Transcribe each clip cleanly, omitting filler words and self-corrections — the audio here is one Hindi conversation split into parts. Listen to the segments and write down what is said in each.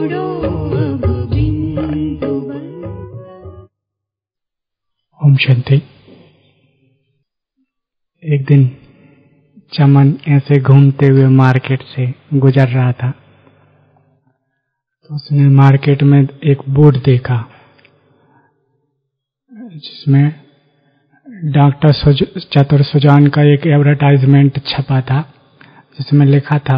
छोड़ो अब बिंदु बन। ओम शांति। एक दिन चमन ऐसे घूमते हुए मार्केट से गुजर रहा था, तो उसने मार्केट में एक बोर्ड देखा जिसमें डॉक्टर चतुर सुजान का एक एडवर्टाइजमेंट छपा था, जिसमें लिखा था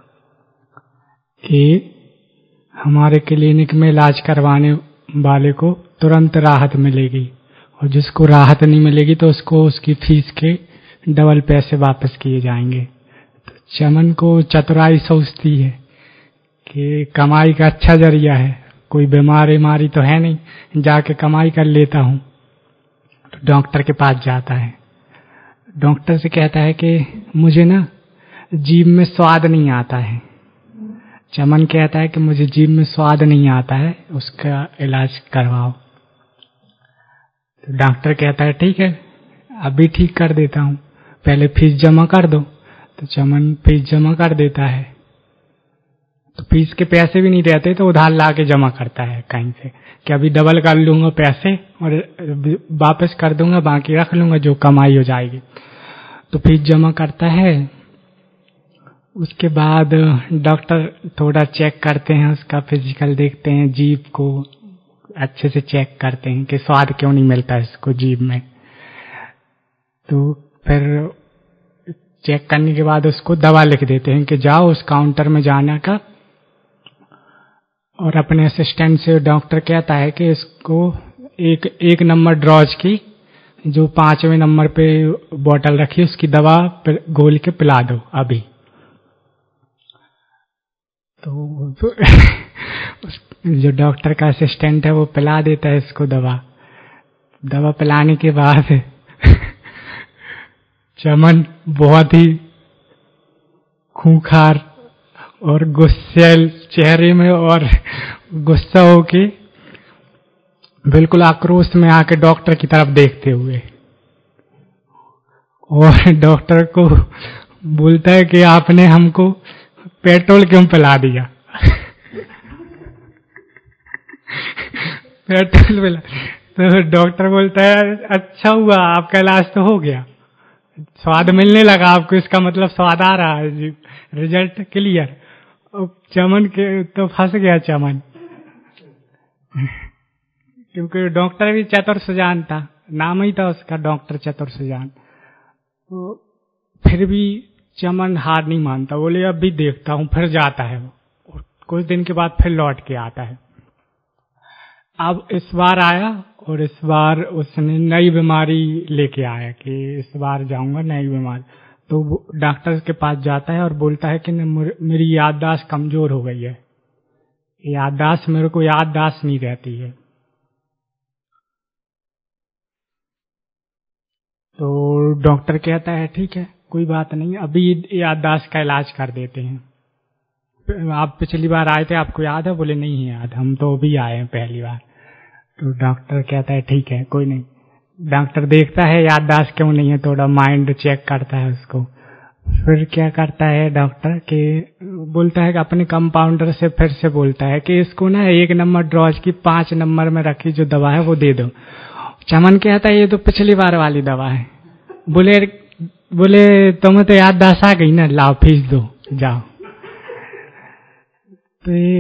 कि हमारे क्लिनिक में इलाज करवाने वाले को तुरंत राहत मिलेगी और जिसको राहत नहीं मिलेगी तो उसको उसकी फीस के डबल पैसे वापस किए जाएंगे। तो चमन को चतुराई सोचती है कि कमाई का अच्छा जरिया है, कोई बीमारी तो है नहीं, जाके कमाई कर लेता हूं। तो डॉक्टर के पास जाता है, डॉक्टर से कहता है कि मुझे ना जीभ में स्वाद नहीं आता है। चमन कहता है कि मुझे जीभ में स्वाद नहीं आता है, उसका इलाज करवाओ। तो डॉक्टर कहता है ठीक है, अभी ठीक कर देता हूं, पहले फीस जमा कर दो। तो चमन फीस जमा कर देता है, तो फीस के पैसे भी नहीं रहते तो उधार ला के जमा करता है कहीं से कि अभी डबल कर लूंगा पैसे और वापस कर दूंगा, बाकी रख लूंगा जो कमाई हो जाएगी। तो फीस जमा करता है। उसके बाद डॉक्टर थोड़ा चेक करते हैं, उसका फिजिकल देखते हैं, जीभ को अच्छे से चेक करते हैं कि स्वाद क्यों नहीं मिलता इसको जीभ में। तो फिर चेक करने के बाद उसको दवा लिख देते हैं कि जाओ उस काउंटर में जाने का, और अपने असिस्टेंट से डॉक्टर कहता है कि इसको एक नंबर ड्रॉज की जो 5वें नंबर पे बोतल रखी उसकी दवा घोल के पिला दो अभी। तो जो डॉक्टर का असिस्टेंट है वो पिला देता है इसको दवा पिलाने के बाद चमन बहुत ही खूंखार और गुस्सैल चेहरे में और गुस्सा होके बिल्कुल आक्रोश में आके डॉक्टर की तरफ देखते हुए और डॉक्टर को बोलता है कि आपने हमको पेट्रोल क्यों पिला दिया। पेट्रोल पिला। तो डॉक्टर बोलता है अच्छा हुआ आपका इलाज तो हो गया, स्वाद मिलने लगा आपको, इसका मतलब स्वाद आ रहा है, रिजल्ट क्लियर। चमन के तो फंस गया चमन, क्योंकि डॉक्टर भी चतुर सुजान था, नाम ही था उसका डॉक्टर चतुर सुजान। तो फिर भी चमन हार नहीं मानता, बोले अब भी देखता हूं। फिर जाता है वो, और कुछ दिन के बाद फिर लौट के आता है। अब इस बार आया और इस बार उसने नई बीमारी लेके आया कि इस बार जाऊंगा नई बीमारी। तो वो डॉक्टर के पास जाता है और बोलता है कि मेरी याददाश्त कमजोर हो गई है, याददाश्त मेरे को याददाश्त नहीं रहती है। तो डॉक्टर कहता है ठीक है कोई बात नहीं, अभी याददाश्त का इलाज कर देते हैं। आप पिछली बार आए थे, आपको याद है? बोले नहीं है याद, हम तो अभी आए हैं पहली बार। तो डॉक्टर कहता है ठीक है कोई नहीं। डॉक्टर देखता है याददाश्त क्यों नहीं है, थोड़ा माइंड चेक करता है उसको। फिर क्या करता है डॉक्टर के बोलता है कि अपने कंपाउंडर से फिर से बोलता है कि इसको ना 1 नंबर ड्रॉज की 5 नंबर में रखी जो दवा है वो दे दो। चमन कहता है ये तो पिछली बार वाली दवा है। बोले तुम्हें तो याददाश्त आ गई ना, लाओ फीस दो जाओ। तो ये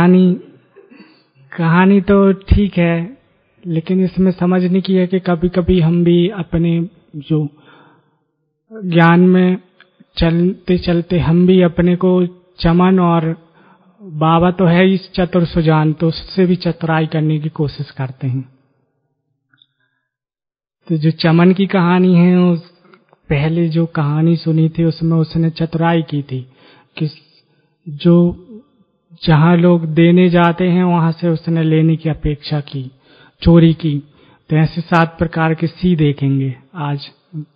कहानी तो ठीक है, लेकिन इसमें समझने की है कि कभी कभी हम भी अपने जो ज्ञान में चलते चलते हम भी अपने को चमन और बाबा तो है इस चतुर सुजान, तो उससे भी चतुराई करने की कोशिश करते हैं। तो जो चमन की कहानी है, उस पहले जो कहानी सुनी थी उसमें उसने चतुराई की थी कि जो जहां लोग देने जाते हैं वहां से उसने लेने की अपेक्षा की, चोरी की। तो ऐसे 7 प्रकार के सी देखेंगे आज।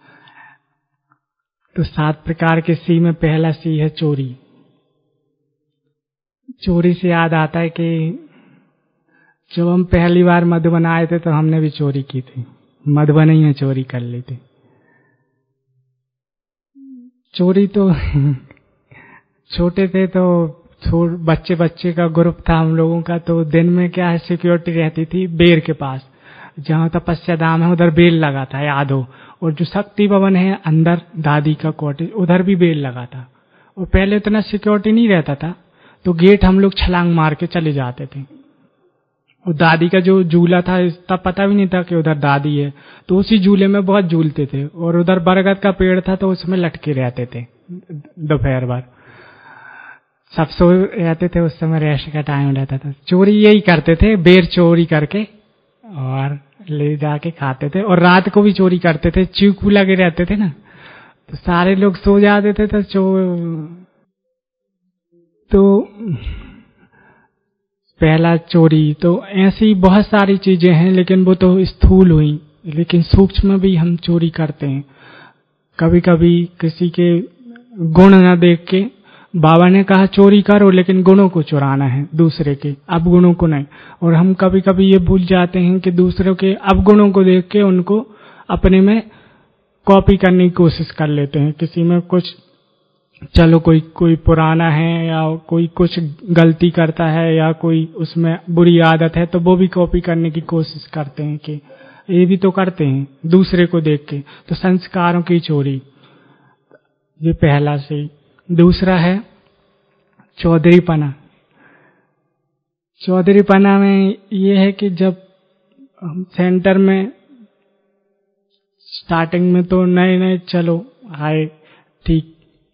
तो 7 प्रकार के सी में पहला सी है चोरी। चोरी से याद आता है कि जब हम पहली बार मधुबन आए थे तो हमने भी चोरी की थी, मधुबन ही में चोरी कर ली थी। चोरी तो छोटे थे तो बच्चे बच्चे का ग्रुप था हम लोगों का, तो दिन में क्या है सिक्योरिटी रहती थी बेर के पास, जहाँ तपस्या धाम है उधर बेल लगा था याद हो, और जो शक्ति भवन है अंदर दादी का कॉटेज उधर भी बेल लगा था। और पहले उतना सिक्योरिटी नहीं रहता था, तो गेट हम लोग छलांग मार के चले जाते थे। और दादी का जो झूला था तब पता भी नहीं था कि उधर दादी है, तो उसी झूले में बहुत झूलते थे। और उधर बरगद का पेड़ था तो उसमें लटके रहते थे दोपहर भर, सब सो रहते थे, उस समय रेस्ट का टाइम रहता था। चोरी यही करते थे, बेर चोरी करके और ले जाके खाते थे। और रात को भी चोरी करते थे, चीकू लगे रहते थे ना, तो सारे लोग सो जाते थे तो पहला चोरी। तो ऐसी बहुत सारी चीजें हैं, लेकिन वो तो स्थूल हुई, लेकिन सूक्ष्म भी हम चोरी करते हैं। कभी कभी किसी के गुण न देख के, बाबा ने कहा चोरी करो लेकिन गुणों को चुराना है दूसरे के, अवगुणों को नहीं। और हम कभी कभी ये भूल जाते हैं कि दूसरों के अवगुणों को देख के उनको अपने में कॉपी करने की कोशिश कर लेते हैं। किसी में कुछ, चलो कोई पुराना है या कोई कुछ गलती करता है या कोई उसमें बुरी आदत है, तो वो भी कॉपी करने की कोशिश करते हैं कि ये भी तो करते हैं दूसरे को देख के। तो संस्कारों की चोरी, ये पहला से। दूसरा है चौधरीपना। चौधरीपना में ये है कि जब हम सेंटर में स्टार्टिंग में तो नए नए चलो आए ठीक,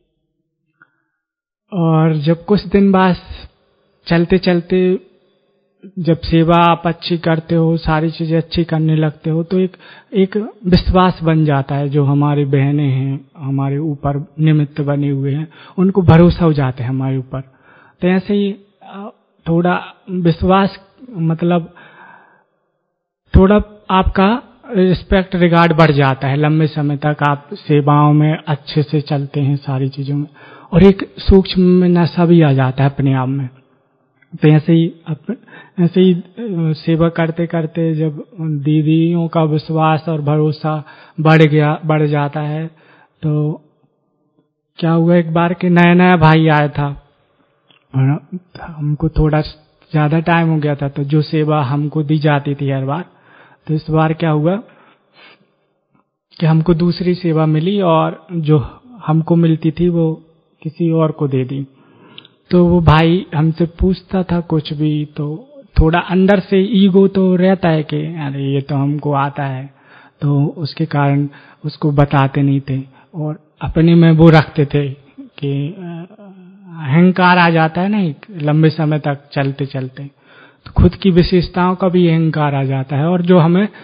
और जब कुछ दिन बाद चलते चलते जब सेवा आप अच्छी करते हो, सारी चीजें अच्छी करने लगते हो, तो एक विश्वास बन जाता है। जो हमारी बहनें हैं हमारे ऊपर निमित्त बने हुए हैं, उनको भरोसा हो जाता है हमारे ऊपर। तो ऐसे ही थोड़ा विश्वास, मतलब थोड़ा आपका रिस्पेक्ट रिगार्ड बढ़ जाता है। लंबे समय तक आप सेवाओं में अच्छे से चलते हैं सारी चीजों में, और एक सूक्ष्म में नशा भी आ जाता है अपने आप में। तो ऐसे ही सेवा करते करते जब दीदियों का विश्वास और भरोसा बढ़ जाता है, तो क्या हुआ एक बार के नया भाई आया था, हमको थोड़ा ज्यादा टाइम हो गया था, तो जो सेवा हमको दी जाती थी हर बार, तो इस बार क्या हुआ कि हमको दूसरी सेवा मिली और जो हमको मिलती थी वो किसी और को दे दी। तो वो भाई हमसे पूछता था कुछ भी, तो थोड़ा अंदर से ईगो तो रहता है कि अरे ये तो हमको आता है, तो उसके कारण उसको बताते नहीं थे और अपने में वो रखते थे कि अहंकार आ जाता है ना एक लंबे समय तक चलते चलते, तो खुद की विशेषताओं का भी अहंकार आ जाता है। और जो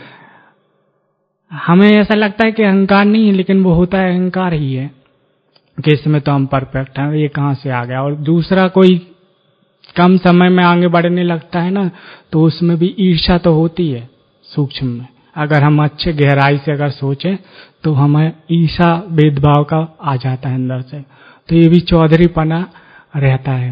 हमें ऐसा लगता है कि अहंकार नहीं है, लेकिन वो होता है अहंकार ही है कि इसमें तो हम परफेक्ट हैं, ये कहाँ से आ गया। और दूसरा कोई कम समय में आगे बढ़ने लगता है ना, तो उसमें भी ईर्ष्या तो होती है सूक्ष्म में। अगर हम अच्छे गहराई से अगर सोचें तो हमें ईर्ष्या भेदभाव का आ जाता है अंदर से, तो ये भी चौधरीपना रहता है।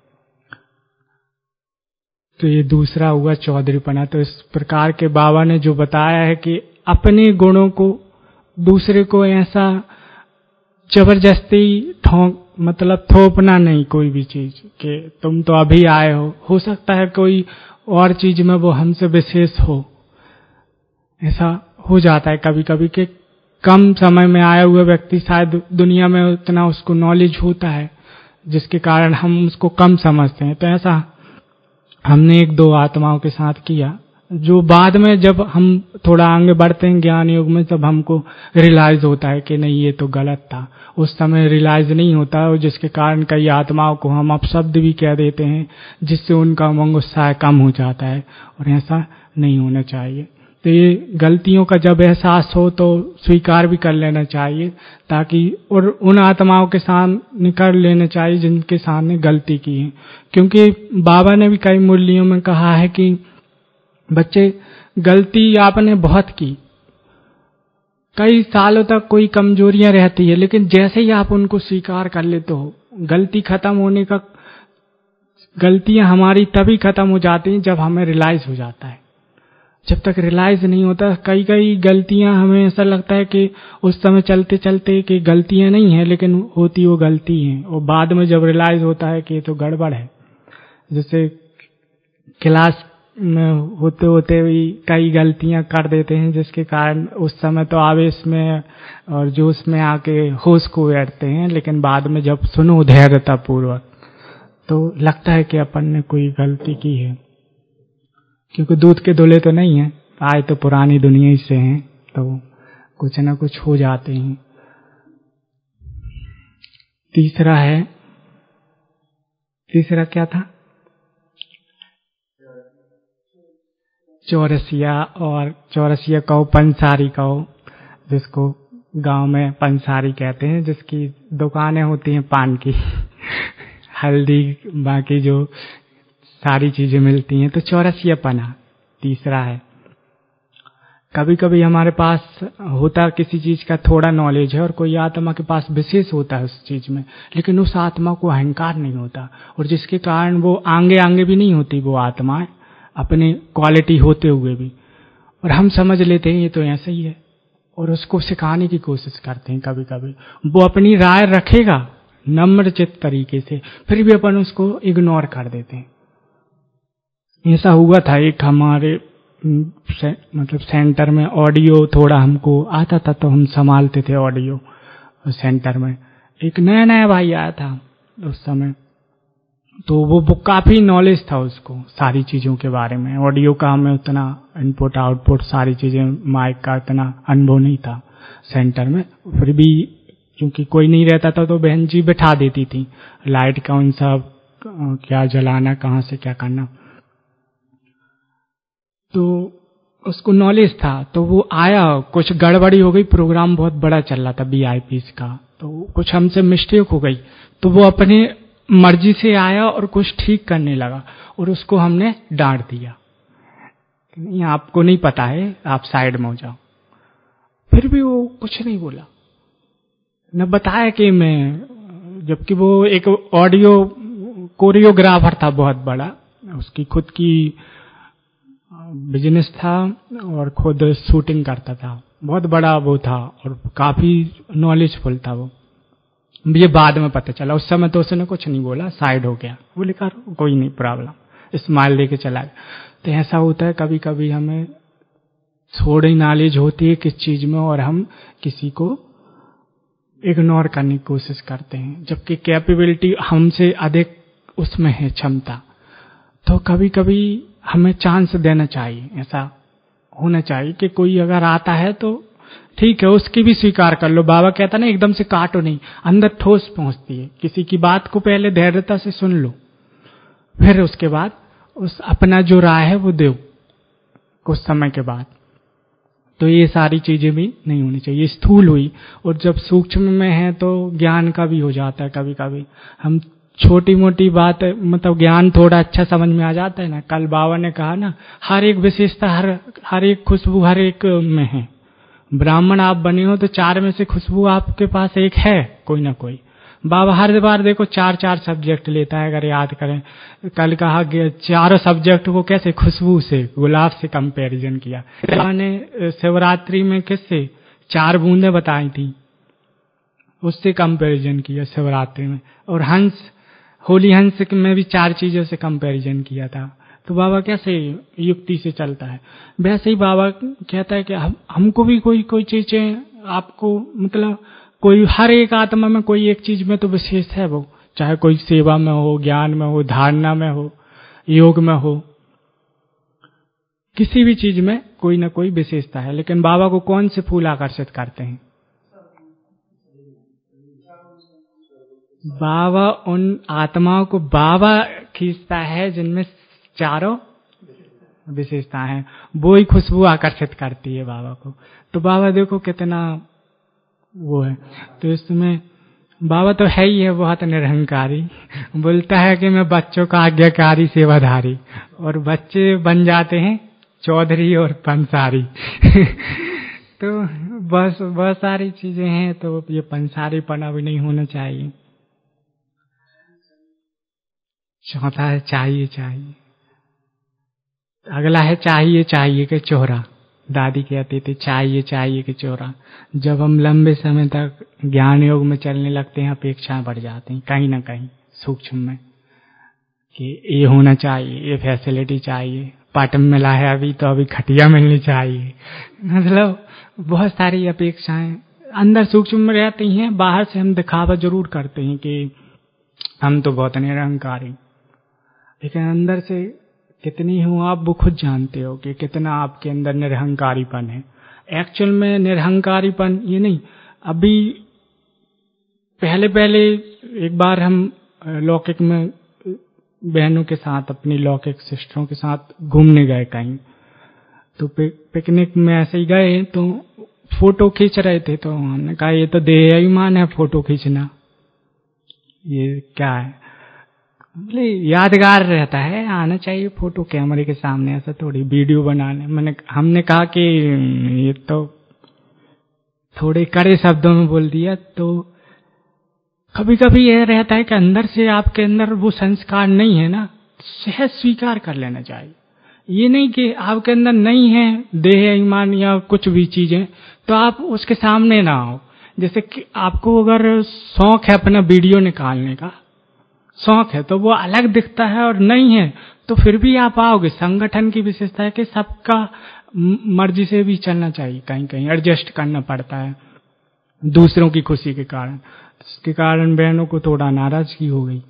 तो ये दूसरा हुआ चौधरीपना। तो इस प्रकार के बाबा ने जो बताया है कि अपने गुणों को दूसरे को ऐसा जबरदस्ती मतलब थोपना नहीं कोई भी चीज कि तुम तो अभी आए हो सकता है कोई और चीज में वो हमसे विशेष हो। ऐसा हो जाता है कभी कभी कि कम समय में आया हुआ व्यक्ति शायद दुनिया में उतना उसको नॉलेज होता है जिसके कारण हम उसको कम समझते हैं। तो ऐसा हमने एक दो आत्माओं के साथ किया, जो बाद में जब हम थोड़ा आगे बढ़ते हैं ज्ञान योग में, तब हमको रियलाइज होता है कि नहीं ये तो गलत था। उस समय रियलाइज नहीं होता, और जिसके कारण कई आत्माओं को हम अपशब्द भी कह देते हैं, जिससे उनका उमंग उत्साह कम हो जाता है, और ऐसा नहीं होना चाहिए। तो ये गलतियों का जब एहसास हो तो स्वीकार भी कर लेना चाहिए, ताकि और उन आत्माओं के सामने कर लेना चाहिए जिनके सामने गलती की है। क्योंकि बाबा ने भी कई मूल्यों में कहा है कि बच्चे गलती आपने बहुत की, कई सालों तक कोई कमजोरियां रहती है, लेकिन जैसे ही आप उनको स्वीकार कर लेते हो, गलती खत्म होने का, गलतियां हमारी तभी खत्म हो जाती हैं जब हमें रियलाइज हो जाता है। जब तक रियलाइज नहीं होता, कई कई गलतियां हमें ऐसा लगता है कि उस समय चलते चलते कि गलतियां नहीं है, लेकिन होती वो गलती है, और बाद में जब रियलाइज होता है कि ये तो गड़बड़ है। जैसे क्लास में होते होते भी कई गलतियां कर देते हैं, जिसके कारण उस समय तो आवेश में और जोश में आके होश को बैठते हैं, लेकिन बाद में जब सुनो धैर्यता पूर्वक तो लगता है कि अपन ने कोई गलती की है, क्योंकि दूध के धुले तो नहीं है, आए तो पुरानी दुनिया ही से हैं, तो कुछ ना कुछ हो जाते हैं। तीसरा क्या था? चौरसिया, और चौरसिया कहो, पंसारी कहो, जिसको गांव में पंसारी कहते हैं, जिसकी दुकानें होती हैं पान की हल्दी बाकी जो सारी चीजें मिलती हैं, तो चौरसिया पना तीसरा है। कभी कभी हमारे पास होता किसी चीज का थोड़ा नॉलेज है और कोई आत्मा के पास विशेष होता है उस चीज में, लेकिन उस आत्मा को अहंकार नहीं होता, और जिसके कारण वो आगे आगे भी नहीं होती वो आत्मा अपने क्वालिटी होते हुए भी, और हम समझ लेते हैं ये तो ऐसा ही है, और उसको सिखाने की कोशिश करते हैं। कभी कभी वो अपनी राय रखेगा नम्रचित तरीके से, फिर भी अपन उसको इग्नोर कर देते हैं। ऐसा हुआ था एक हमारे मतलब सेंटर में, ऑडियो थोड़ा हमको आता था तो हम संभालते थे ऑडियो सेंटर में। एक नया नया भाई आया था उस समय, तो वो काफी नॉलेज था उसको सारी चीजों के बारे में। ऑडियो का हमें उतना इनपुट आउटपुट सारी चीजें, माइक का इतना अनुभव नहीं था सेंटर में, फिर भी क्योंकि कोई नहीं रहता था तो बहन जी बिठा देती थी, लाइट कौन सा क्या जलाना, कहाँ से क्या करना, तो उसको नॉलेज था। तो वो आया, कुछ गड़बड़ी हो गई, प्रोग्राम बहुत बड़ा चल रहा था वीआईपीज का, तो कुछ हमसे मिस्टेक हो गई, तो वो अपने मर्जी से आया और कुछ ठीक करने लगा, और उसको हमने डांट दिया, नहीं आपको नहीं पता है, आप साइड में हो जाओ। फिर भी वो कुछ नहीं बोला, न बताया कि मैं, जबकि वो एक ऑडियो कोरियोग्राफर था बहुत बड़ा, उसकी खुद की बिजनेस था और खुद शूटिंग करता था, बहुत बड़ा वो था और काफी नॉलेजफुल था वो। ये बाद में पता चला, उस समय तो उसने कुछ नहीं बोला, साइड हो गया, बोले करो कोई नहीं प्रॉब्लम, स्माइल लेके चला गया। तो ऐसा होता है कभी कभी हमें थोड़ी नॉलेज होती है किस चीज में और हम किसी को इग्नोर करने की कोशिश करते हैं, जबकि कैपेबिलिटी हमसे अधिक उसमें है क्षमता। तो कभी कभी हमें चांस देना चाहिए, ऐसा होना चाहिए कि कोई अगर आता है तो ठीक है, उसकी भी स्वीकार कर लो। बाबा कहता ना एकदम से काटो नहीं, अंदर ठोस पहुंचती है, किसी की बात को पहले धैर्यता से सुन लो, फिर उसके बाद उस अपना जो राय है वो दो कुछ समय के बाद। तो ये सारी चीजें भी नहीं होनी चाहिए। स्थूल हुई, और जब सूक्ष्म में है तो ज्ञान का भी हो जाता है। कभी कभी हम छोटी मोटी बात, मतलब ज्ञान थोड़ा अच्छा समझ में आ जाता है ना। कल बाबा ने कहा ना, हर एक विशेषता, हर एक खुशबू हर एक में है। ब्राह्मण आप बने हो तो 4 में से खुशबू आपके पास एक है, कोई ना कोई। बाबा हर बार देखो 4 सब्जेक्ट लेता है, अगर याद करें। कल कहा कि 4 सब्जेक्ट को कैसे खुशबू से, गुलाब से कंपैरिजन किया। मैंने शिवरात्रि में किससे 4 बूंदें बताई थी, उससे कंपैरिजन किया शिवरात्रि में। और हंस, होली हंस में भी 4 चीजों से कंपैरिजन किया था। तो बाबा कैसे युक्ति से चलता है, वैसे ही बाबा कहता है कि हमको भी कोई चीजें आपको, मतलब कोई हर एक आत्मा में कोई एक चीज में तो विशेष है वो, चाहे कोई सेवा में हो, ज्ञान में हो, धारणा में हो, योग में हो, किसी भी चीज में कोई ना कोई विशेषता है। लेकिन बाबा को कौन से फूल आकर्षित करते हैं? बाबा उन आत्माओं को बाबा खींचता है जिनमें 4 विशेषता है, वो ही खुशबू आकर्षित करती है बाबा को। तो बाबा देखो कितना वो है। तो इसमें बाबा तो है ही है बहुत निरहंकारी, बोलता है कि मैं बच्चों का आज्ञाकारी सेवाधारी, और बच्चे बन जाते हैं चौधरी और पंसारी तो बस बहुत सारी चीजें हैं, तो ये पंसारी पना भी नहीं होना चाहिए। चौथा है चाहिए। अगला है चाहिए चाहिए के चोरा। दादी कहती थी चाहिए चाहिए के चोरा। जब हम लंबे समय तक ज्ञान योग में चलने लगते हैं, अपेक्षाएं बढ़ जाती हैं कहीं ना कहीं सूक्ष्म में, कि ये होना चाहिए, ये फैसिलिटी चाहिए, पाटम मिला है अभी तो अभी खटिया मिलनी चाहिए। मतलब बहुत सारी अपेक्षाएं अंदर सूक्ष्म में रहती हैं। बाहर से हम दिखावा जरूर करते हैं कि हम तो बहुत निरहंकारी, लेकिन अंदर से कितनी हूं आप वो खुद जानते हो कि कितना आपके अंदर निरहंकारीपन है। एक्चुअल में निरहंकारीपन ये नहीं। अभी पहले पहले एक बार हम लौकिक में बहनों के साथ, अपनी लौकिक सिस्टरों के साथ घूमने गए कहीं, तो पिकनिक में ऐसे ही गए तो फोटो खींच रहे थे। तो हमने कहा ये तो देह अभिमान है फोटो खींचना, ये क्या है। बोले यादगार रहता है, आना चाहिए फोटो कैमरे के सामने, ऐसा थोड़ी वीडियो बनाने। हमने कहा कि ये तो थोड़े कड़े शब्दों में बोल दिया। तो कभी कभी यह रहता है कि अंदर से आपके अंदर वो संस्कार नहीं है ना, सहज स्वीकार कर लेना चाहिए। ये नहीं कि आपके अंदर नहीं है देह ईमान या कुछ भी चीजें तो आप उसके सामने ना आओ। जैसे कि आपको अगर शौक है अपना वीडियो निकालने का, शौक है तो वो अलग दिखता है, और नहीं है तो फिर भी आप आओगे। संगठन की विशेषता है कि सबका मर्जी से भी चलना चाहिए, कहीं कहीं एडजस्ट करना पड़ता है दूसरों की खुशी के कारण। इसके कारण बहनों को थोड़ा नाराजगी हो गई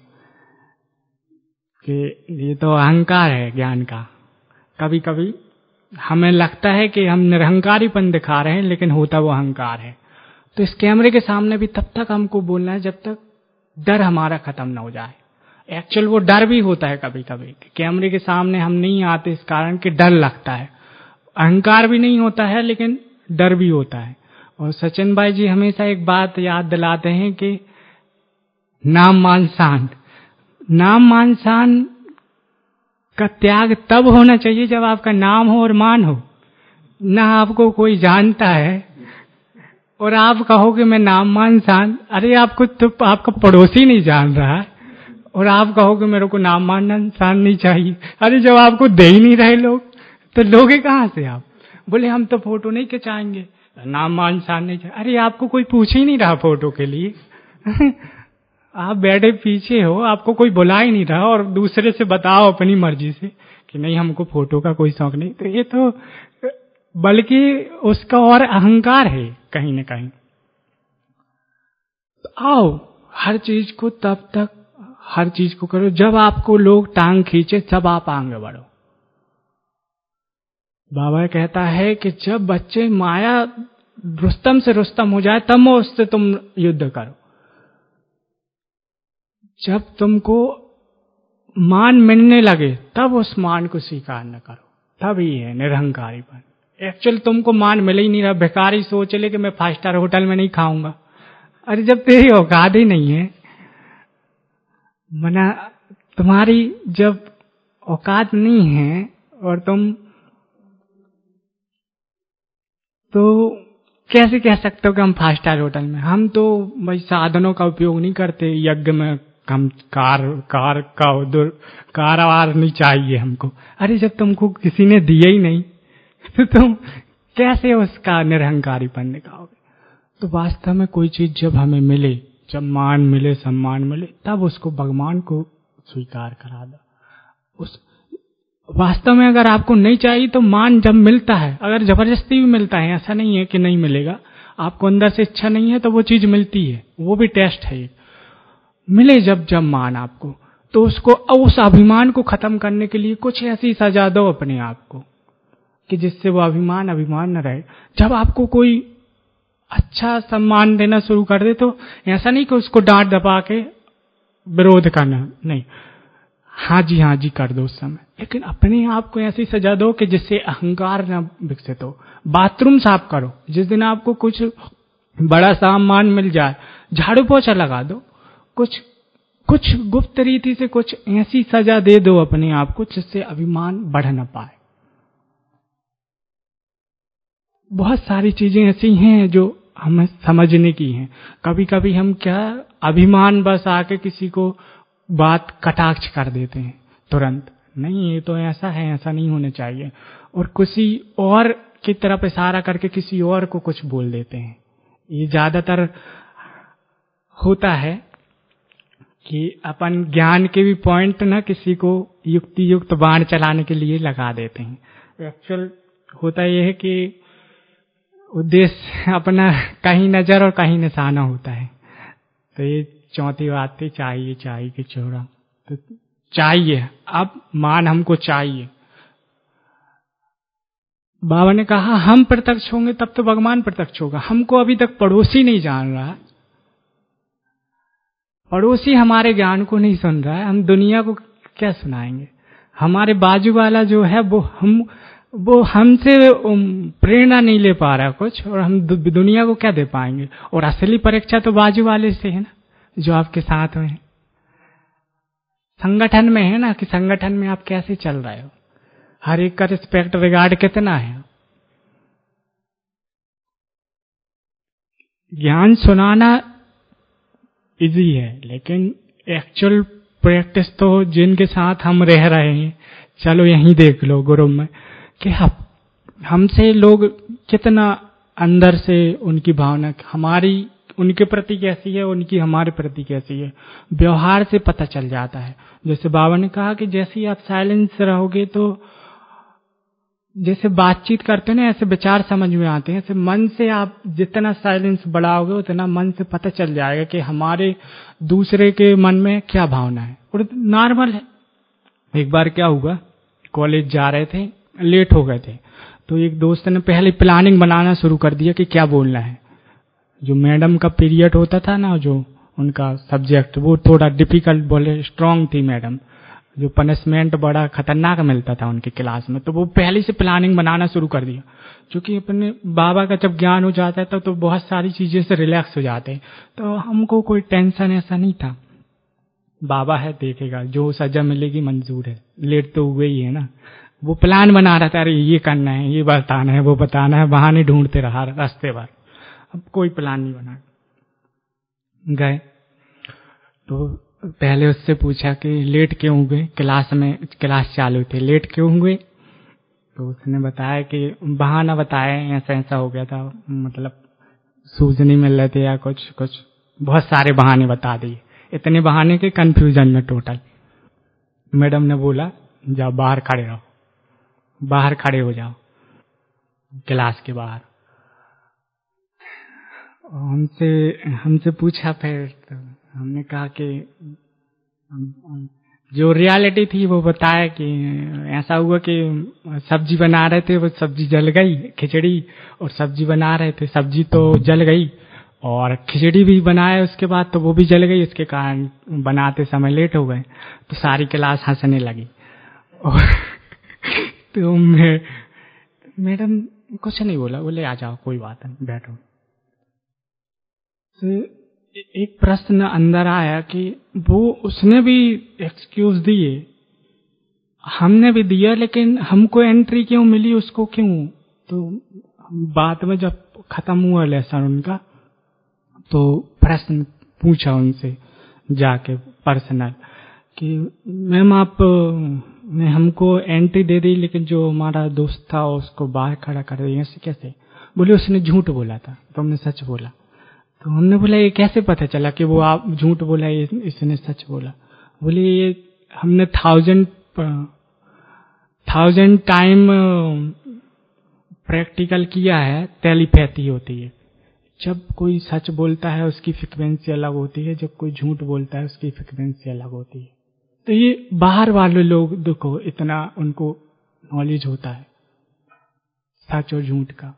कि ये तो अहंकार है ज्ञान का। कभी कभी हमें लगता है कि हम निरहंकारीपन दिखा रहे हैं, लेकिन होता वो अहंकार है। तो इस कैमरे के सामने भी तब तक हमको बोलना है जब तक डर हमारा खत्म ना हो जाए। एक्चुअल वो डर भी होता है कभी कभी, कैमरे के सामने हम नहीं आते इस कारण कि डर लगता है। अहंकार भी नहीं होता है लेकिन डर भी होता है। और सचिन भाई जी हमेशा एक बात याद दिलाते हैं कि नाम मान शान, नाम मान शान का त्याग तब होना चाहिए जब आपका नाम हो और मान हो, ना आपको कोई जानता है और आप कहो कि मैं नाम मान शान। अरे आपको तो आपका पड़ोसी नहीं जान रहा है और आप कहो कि मेरे को नाम मान शान नहीं चाहिए। अरे जब आपको दे ही नहीं रहे लोग तो लोगे कहां से आप। बोले हम तो फोटो नहीं खिंचाएंगे, नाम मान शान नहीं चाहिए। अरे आपको कोई पूछ ही नहीं रहा फोटो के लिए आप बैठे पीछे हो, आपको कोई बुला ही नहीं रहा और दूसरे से बताओ अपनी मर्जी से कि नहीं हमको फोटो का कोई शौक नहीं। तो ये तो बल्कि उसका और अहंकार है कहीं ना कहीं। तो आओ हर चीज को तब तक हर चीज को करो जब आपको लोग टांग खींचे, तब आप आगे बढ़ो। बाबा कहता है कि जब बच्चे माया रुस्तम से रुस्तम हो जाए तब उससे तुम युद्ध करो। जब तुमको मान मिलने लगे तब उस मान को स्वीकार न करो, तब ही है निरहंकारीपन। एक्चुअल तुमको मान मिल ही नहीं रहा, भिखारी सोच ले कि मैं 5 स्टार होटल में नहीं खाऊंगा। अरे जब तेरी औकात ही नहीं है, मना तुम्हारी जब औकात नहीं है और तुम तो कैसे कह सकते हो कि हम 5 स्टार होटल में। हम तो भाई साधनों का उपयोग नहीं करते यज्ञ में, हम कार नहीं चाहिए हमको। अरे जब तुमको किसी ने दिया ही नहीं तो तुम कैसे उसका निरहंकारीपन दिखाओगे। तो वास्तव में कोई चीज जब हमें मिले, जब मान मिले, सम्मान मिले, तब उसको भगवान को स्वीकार करा दो। उस वास्तव में अगर आपको नहीं चाहिए तो मान जब मिलता है, अगर जबरदस्ती भी मिलता है, ऐसा नहीं है कि नहीं मिलेगा, आपको अंदर से इच्छा नहीं है तो वो चीज मिलती है, वो भी टेस्ट है। मिले जब मान आपको, तो उसको उस अभिमान को खत्म करने के लिए कुछ ऐसी सजा दो अपने आप को कि जिससे वो अभिमान न रहे। जब आपको कोई अच्छा सम्मान देना शुरू कर दे तो ऐसा नहीं कि उसको डांट दबा के विरोध करना, नहीं, हाँ जी कर दो उस समय, लेकिन अपने आप को ऐसी सजा दो कि जिससे अहंकार न विकसित हो। बाथरूम साफ करो, जिस दिन आपको कुछ बड़ा सम्मान मिल जाए झाड़ू पोछा लगा दो, कुछ गुप्त रीति से कुछ ऐसी सजा दे दो अपने आप को जिससे अभिमान बढ़ न पाए। बहुत सारी चीजें ऐसी हैं जो हमें समझने की हैं। कभी कभी हम क्या अभिमान बस आके किसी को बात कटाक्ष कर देते हैं तुरंत, नहीं ये तो ऐसा है, ऐसा नहीं होना चाहिए, और किसी और की तरफ इशारा करके किसी और को कुछ बोल देते हैं। ये ज्यादातर होता है कि अपन ज्ञान के भी पॉइंट ना किसी को युक्ति युक्त बाण चलाने के लिए लगा देते हैं। एक्चुअल होता यह है कि उद्देश्य अपना कहीं नजर और कहीं निशाना होता है। तो ये चौथी बात थी, चाहिए चाहिए कि छोड़ा। तो चाहिए, अब मान हमको चाहिए। बाबा ने कहा हम प्रत्यक्ष होंगे तब तो भगवान प्रत्यक्ष होगा। हमको अभी तक पड़ोसी नहीं जान रहा, पड़ोसी हमारे ज्ञान को नहीं सुन रहा है, हम दुनिया को क्या सुनाएंगे। हमारे बाजू वाला जो है वो हमसे प्रेरणा नहीं ले पा रहा कुछ, और हम दुनिया को क्या दे पाएंगे। और असली परीक्षा तो बाजू वाले से है ना, जो आपके साथ में है, संगठन में है ना, कि संगठन में आप कैसे चल रहे हो, हर एक का रिस्पेक्ट रिगार्ड कितना है। ज्ञान सुनाना इजी है, लेकिन एक्चुअल प्रैक्टिस तो जिनके साथ हम रह रहे हैं, चलो यहीं देख लो गुरु में, कि हमसे लोग कितना अंदर से उनकी भावना हमारी उनके प्रति कैसी है, उनकी हमारे प्रति कैसी है, व्यवहार से पता चल जाता है। जैसे बाबा ने कहा कि जैसे ही आप साइलेंस रहोगे तो जैसे बातचीत करते हैं ना, ऐसे विचार समझ में आते हैं। ऐसे मन से आप जितना साइलेंस बढ़ाओगे उतना मन से पता चल जाएगा कि हमारे दूसरे के मन में क्या भावना है, और नॉर्मल है। एक बार क्या हुआ, कॉलेज जा रहे थे, लेट हो गए थे, तो एक दोस्त ने पहले प्लानिंग बनाना शुरू कर दिया कि क्या बोलना है। जो मैडम का पीरियड होता था ना, जो उनका सब्जेक्ट, वो थोड़ा डिफिकल्ट बोले, स्ट्रांग थी मैडम, जो पनिशमेंट बड़ा खतरनाक मिलता था उनकी क्लास में। तो वो पहले से प्लानिंग बनाना शुरू कर दिया, क्योंकि अपने बाबा का जब ज्ञान हो जाता है तो बहुत सारी चीजें से रिलैक्स हो जाते हैं। तो हमको कोई टेंशन ऐसा नहीं था, बाबा है देखेगा, जो सजा मिलेगी मंजूर है, लेट तो हुए ही है ना। वो प्लान बना रहा था, अरे ये करना है, ये बताना है, वो बताना है, बहाने ढूंढते रहा रास्ते भर। अब कोई प्लान नहीं बना, गए तो पहले उससे पूछा कि लेट क्यों हुए, क्लास चालू थी, लेट क्यों हुए। तो उसने बताया कि बहाना बताया, ऐसा ऐसा हो गया था, मतलब सूझ नहीं मिल रहे थे या कुछ बहुत सारे बहाने बता दिए, इतने बहाने के कंफ्यूजन में टोटल। मैडम ने बोला जाओ बाहर खड़े रहो, बाहर खड़े हो जाओ क्लास के बाहर। हमसे पूछा, फिर तो हमने कहा कि जो रियलिटी थी वो बताया कि ऐसा हुआ कि सब्जी बना रहे थे, वो सब्जी जल गई, खिचड़ी और सब्जी बना रहे थे, सब्जी तो जल गई और खिचड़ी भी बनाए उसके बाद तो वो भी जल गई, उसके कारण बनाते समय लेट हो गए। तो सारी क्लास हंसने लगी। और तो मैडम कुछ नहीं बोला, बोले आ जाओ कोई बात नहीं बैठो। तो एक प्रश्न अंदर आया कि वो उसने भी एक्सक्यूज दिए, हमने भी दिया, लेकिन हमको एंट्री क्यों मिली, उसको क्यों। तो बाद में जब खत्म हुआ लेसन उनका, तो प्रश्न पूछा उनसे जाके पर्सनल कि मैम आप ने हमको एंट्री दे दी, लेकिन जो हमारा दोस्त था उसको बाहर खड़ा कर दिया, ऐसे कैसे। बोले उसने झूठ बोला था, तुमने सच बोला। तो हमने बोला ये कैसे पता चला कि वो आप झूठ बोला, इसने सच बोला। बोले ये हमने 1000 टाइम प्रैक्टिकल किया है, टेलीपैथी होती है। जब कोई सच बोलता है उसकी फ्रिक्वेंसी अलग होती है, जब कोई झूठ बोलता है उसकी फ्रिक्वेंसी अलग होती है। तो ये बाहर वाले लोग देखो इतना उनको नॉलेज होता है सच और झूठ का,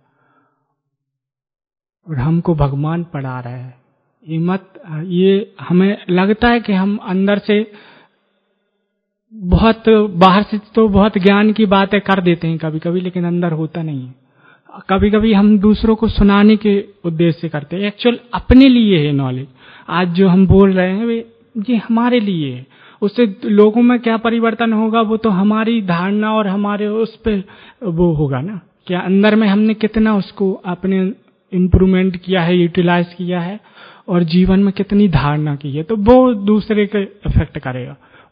और हमको भगवान पढ़ा रहा है। ये हमें लगता है कि हम अंदर से बहुत, बाहर से तो बहुत ज्ञान की बातें कर देते हैं कभी कभी, लेकिन अंदर होता नहीं है। कभी कभी हम दूसरों को सुनाने के उद्देश्य से करते हैं, एक्चुअल अपने लिए है नॉलेज। आज जो हम बोल रहे हैं ये हमारे लिए है, उससे लोगों में क्या परिवर्तन होगा वो तो हमारी धारणा और हमारे उस पे वो होगा ना, क्या अंदर में हमने कितना उसको अपने इम्प्रूवमेंट किया है, यूटिलाइज किया है, और जीवन में कितनी धारणा की है, तो वो दूसरे के इफेक्ट करेगा।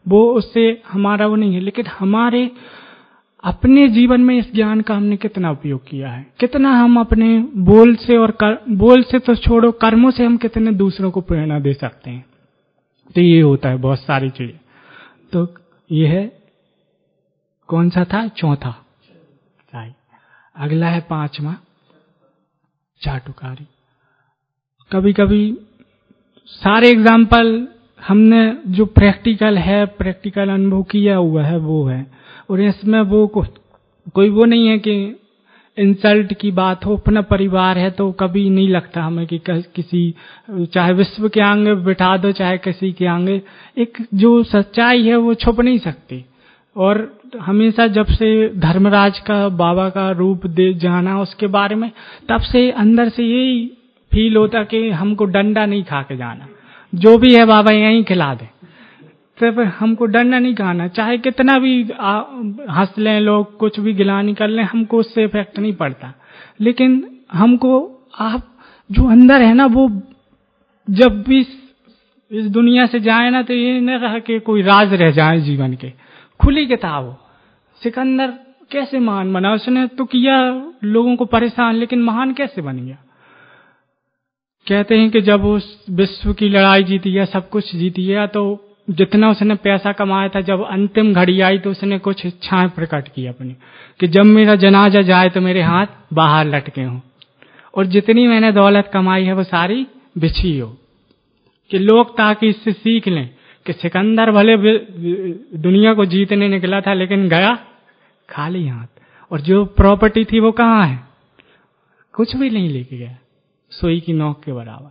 वो उससे हमारा वो नहीं है, लेकिन हमारे अपने जीवन में इस ज्ञान का हमने कितना उपयोग किया है, कितना हम अपने बोल से और बोल से तो छोड़ो, कर्मों से हम कितने दूसरों को प्रेरणा दे सकते हैं। तो ये होता है बहुत सारी चीजें। तो ये है कौन सा था, चौथा। अगला है पांचवा, चाटुकारी। कभी कभी सारे एग्जाम्पल हमने जो प्रैक्टिकल है, प्रैक्टिकल अनुभव किया हुआ है वो है, और इसमें वो कोई वो नहीं है कि इंसल्ट की बात हो। अपना परिवार है तो कभी नहीं लगता हमें कि किसी, चाहे विश्व के आगे बिठा दो चाहे किसी के आगे, एक जो सच्चाई है वो छुप नहीं सकती। और हमेशा जब से धर्मराज का बाबा का रूप दे जाना उसके बारे में, तब से अंदर से यही फील होता कि हमको डंडा नहीं खा के जाना, जो भी है बाबा यहीं खिला दे, तब हमको डंडा नहीं खाना। चाहे कितना भी हंस लें लोग, कुछ भी गिलानी कर लें, हमको उससे इफेक्ट नहीं पड़ता। लेकिन हमको आप जो अंदर है ना, वो जब भी इस दुनिया से जाए ना, तो ये न रहा कि कोई राज रह जाए जीवन के। खुली किताब हो। सिकंदर कैसे महान बना, उसने तो किया लोगों को परेशान, लेकिन महान कैसे बन गया। कहते हैं कि जब उस विश्व की लड़ाई जीती गया, सब कुछ जीती गया, तो जितना उसने पैसा कमाया था, जब अंतिम घड़ी आई तो उसने कुछ इच्छाएं प्रकट की अपनी, कि जब मेरा जनाजा जाए तो मेरे हाथ बाहर लटके हों, और जितनी मैंने दौलत कमाई है वो सारी बिछी हो, कि लोग ताकि इससे सीख लें कि सिकंदर भले दुनिया को जीतने निकला था, लेकिन गया खाली हाथ, और जो प्रॉपर्टी थी वो कहाँ है, कुछ भी नहीं लेके गया, सोई की नोक के बराबर।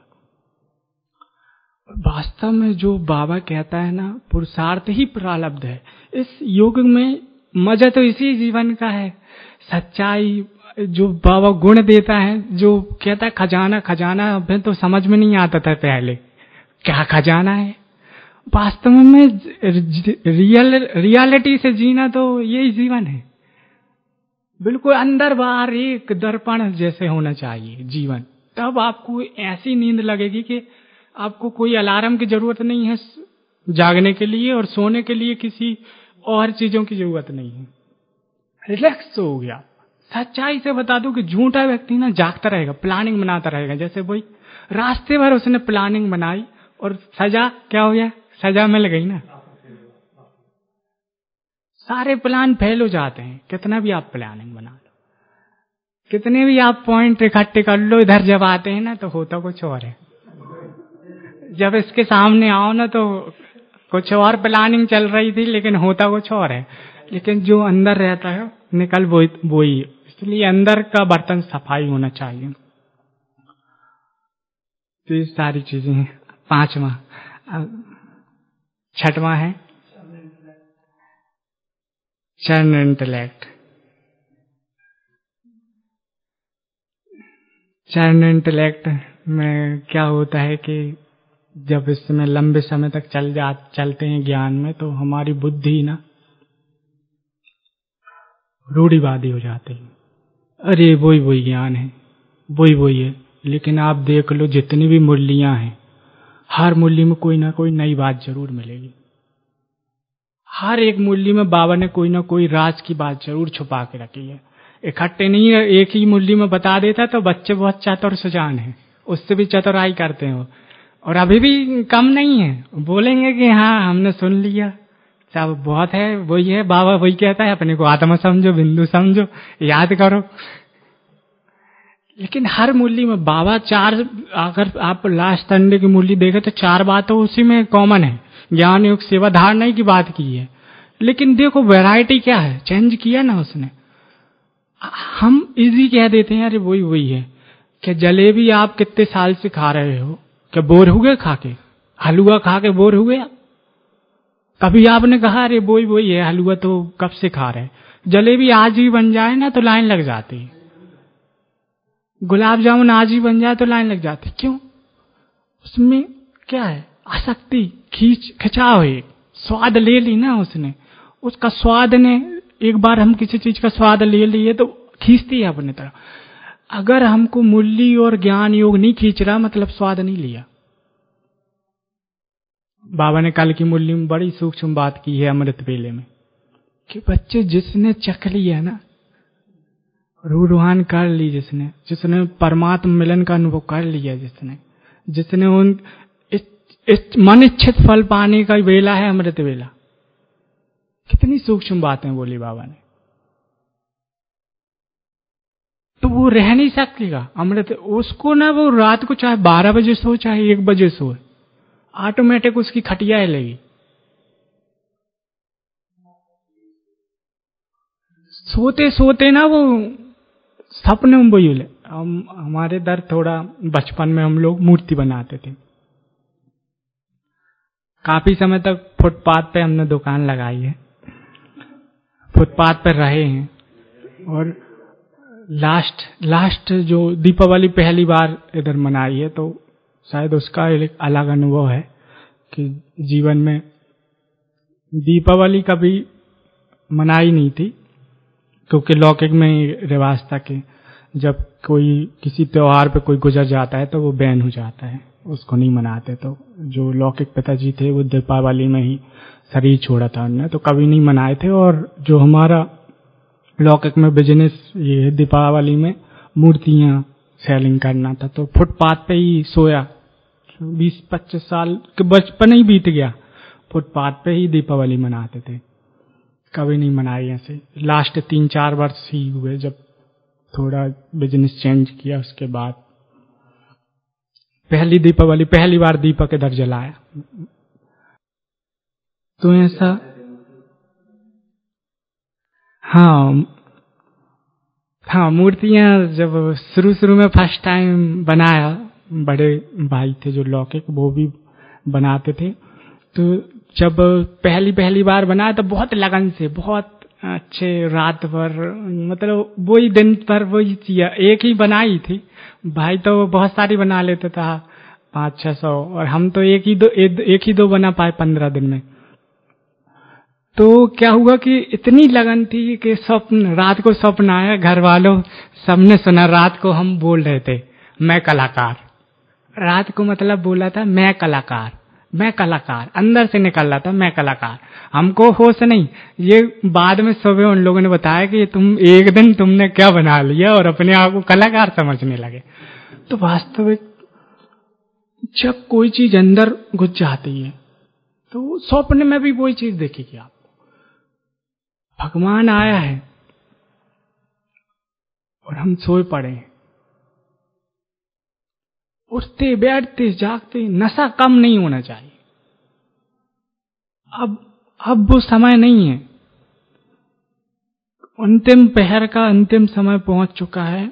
वास्तव में जो बाबा कहता है ना, पुरुषार्थ ही प्रारब्ध है। इस युग में मजा तो इसी जीवन का है। सच्चाई जो बाबा गुण देता है, जो कहता है खजाना खजाना, हमें तो समझ में नहीं आता था पहले क्या खजाना है। वास्तव में रियलिटी से जीना तो यही जीवन है। बिल्कुल अंदर बाहर एक दर्पण जैसे होना चाहिए जीवन। तब आपको ऐसी नींद लगेगी कि आपको कोई अलार्म की जरूरत नहीं है जागने के लिए, और सोने के लिए किसी और चीजों की जरूरत नहीं है। रिलैक्स हो गया। सच्चाई से बता दूं कि झूठा व्यक्ति ना जागता रहेगा, प्लानिंग बनाता रहेगा। जैसे वही रास्ते भर उसने प्लानिंग बनाई और सजा क्या हो गया, सजा मिल गई ना। सारे प्लान फेल हो जाते हैं, कितना भी आप प्लानिंग बना लो, कितने भी आप पॉइंट इकट्ठे कर लो, इधर जब आते हैं ना तो होता कुछ और है। जब इसके सामने आओ ना तो कुछ और प्लानिंग चल रही थी, लेकिन होता कुछ और है। लेकिन जो अंदर रहता है निकल वो ही। इसलिए अंदर का बर्तन सफाई होना चाहिए। तो ये सारी चीजें हैं। पांचवा, छठवां है चरण इंटेलेक्ट। चरण इंटेलेक्ट में क्या होता है कि जब इसमें लंबे समय तक चलते हैं ज्ञान में, तो हमारी बुद्धि ना रूढ़िवादी हो जाती है। अरे वही ज्ञान है, वही है। लेकिन आप देख लो जितनी भी मूल्यियां हैं, हर मूल्य में कोई ना कोई नई बात जरूर मिलेगी। हर एक मूल्य में बाबा ने कोई ना कोई राज की बात जरूर छुपा के रखी है। इकट्ठे नहीं है, एक ही मूल्य में बता देता तो बच्चे बहुत चतुर सुजान है, उससे भी चतुराई करते हो, और अभी भी कम नहीं है। बोलेंगे कि हाँ हमने सुन लिया, सब बहुत है, वही है। बाबा वही कहता है, अपने को आत्मा समझो, बिंदु समझो, याद करो। लेकिन हर मूल्य में बाबा चार, अगर आप लास्ट संडे की मूल्य देखें तो 4 बातें उसी में कॉमन है। ज्ञान योग सेवा धारणा की बात की है, लेकिन देखो वैरायटी क्या है, चेंज किया ना उसने। हम इजी कह देते हैं, अरे वही है। क्या जलेबी आप कितने साल से खा रहे हो, क्या बोर हुए खा के? हलवा खा के बोर हुए आप? कभी आपने कहा अरे वही है, हलवा तो कब से खा रहे? जलेबी आज भी बन जाए ना तो लाइन लग जाती है, गुलाब जामुन आज ही बन जाए तो लाइन लग जाती। क्यों? उसमें क्या है, आसक्ति, खिंचाव है। स्वाद ले ली ना उसने, उसका स्वाद ने, एक बार हम किसी चीज का स्वाद ले लिए तो खींचती है अपने तरफ। अगर हमको मूल्य और ज्ञान योग नहीं खींच रहा, मतलब स्वाद नहीं लिया। बाबा ने कल की मुरली में बड़ी सूक्ष्म बात की है अमृत वेले में कि बच्चे जिसने चख लिया ना, रूहान कर ली, जिसने परमात्मा मिलन का अनुभव कर लिया, जिसने उन मन इच्छित फल पाने का वेला है अमृत वेला। कितनी सूक्ष्म बातें बोली बाबा ने। तो वो रह नहीं सकेगा अमृत, उसको ना वो रात को चाहे 12 बजे सो चाहे 1 बजे सो, ऑटोमेटिक उसकी खटिया हिलेगी। सोते सोते ना वो सपने में वही ले। हमारे दर थोड़ा बचपन में हम लोग मूर्ति बनाते थे। काफी समय तक फुटपाथ पे हमने दुकान लगाई है, फुटपाथ पर रहे हैं। और लास्ट जो दीपावली पहली बार इधर मनाई है, तो शायद उसका एक अलग अनुभव है कि जीवन में दीपावली कभी मनाई नहीं थी, क्योंकि लौकिक में रिवाज था कि जब कोई किसी त्योहार पे कोई गुजर जाता है तो वो बैन हो जाता है, उसको नहीं मनाते। तो जो लौकिक पिताजी थे वो दीपावली में ही शरीर छोड़ा था उन्होंने, तो कभी नहीं मनाए थे। और जो हमारा लौकिक में बिजनेस ये है, दीपावली में मूर्तियां सेलिंग करना था, तो फुटपाथ पे ही सोया। 20-25 साल के बचपन ही बीत गया, फुटपाथ पे ही दीपावली मनाते थे, कभी नहीं मनाई ऐसे। लास्ट 3-4 वर्ष ही हुए जब थोड़ा बिजनेस चेंज किया, उसके बाद पहली दीपावली पहली बार दीपक इधर जलाया। तो ऐसा हाँ, मूर्तियां जब शुरू में फर्स्ट टाइम बनाया, बड़े भाई थे जो लौकिक, वो भी बनाते थे। तो जब पहली बार बनाया तो बहुत लगन से, बहुत अच्छे, रात भर, मतलब वही दिन भर वही चीज एक ही बनाई थी। भाई तो बहुत सारी बना लेता था, 500-600, और हम तो एक ही दो बना पाए 15 दिन में। तो क्या हुआ कि इतनी लगन थी कि स्वप्न, रात को स्वप्न आया, घर वालों सबने सुना। रात को हम बोल रहे थे मैं कलाकार, रात को मतलब बोला था मैं कलाकार, मैं कलाकार, अंदर से निकल रहा था मैं कलाकार। हमको होश नहीं, ये बाद में सुबह उन लोगों ने बताया कि तुम एक दिन तुमने क्या बना लिया और अपने आप को कलाकार समझने लगे। तो वास्तविक जब कोई चीज अंदर घुस जाती है तो स्वप्न में भी वही चीज देखेगी आप। भगवान आया है और हम सोए पड़े हैं, उठते बैठते जागते, नशा कम नहीं होना चाहिए। अब वो समय नहीं है, अंतिम पहर का अंतिम समय पहुंच चुका है।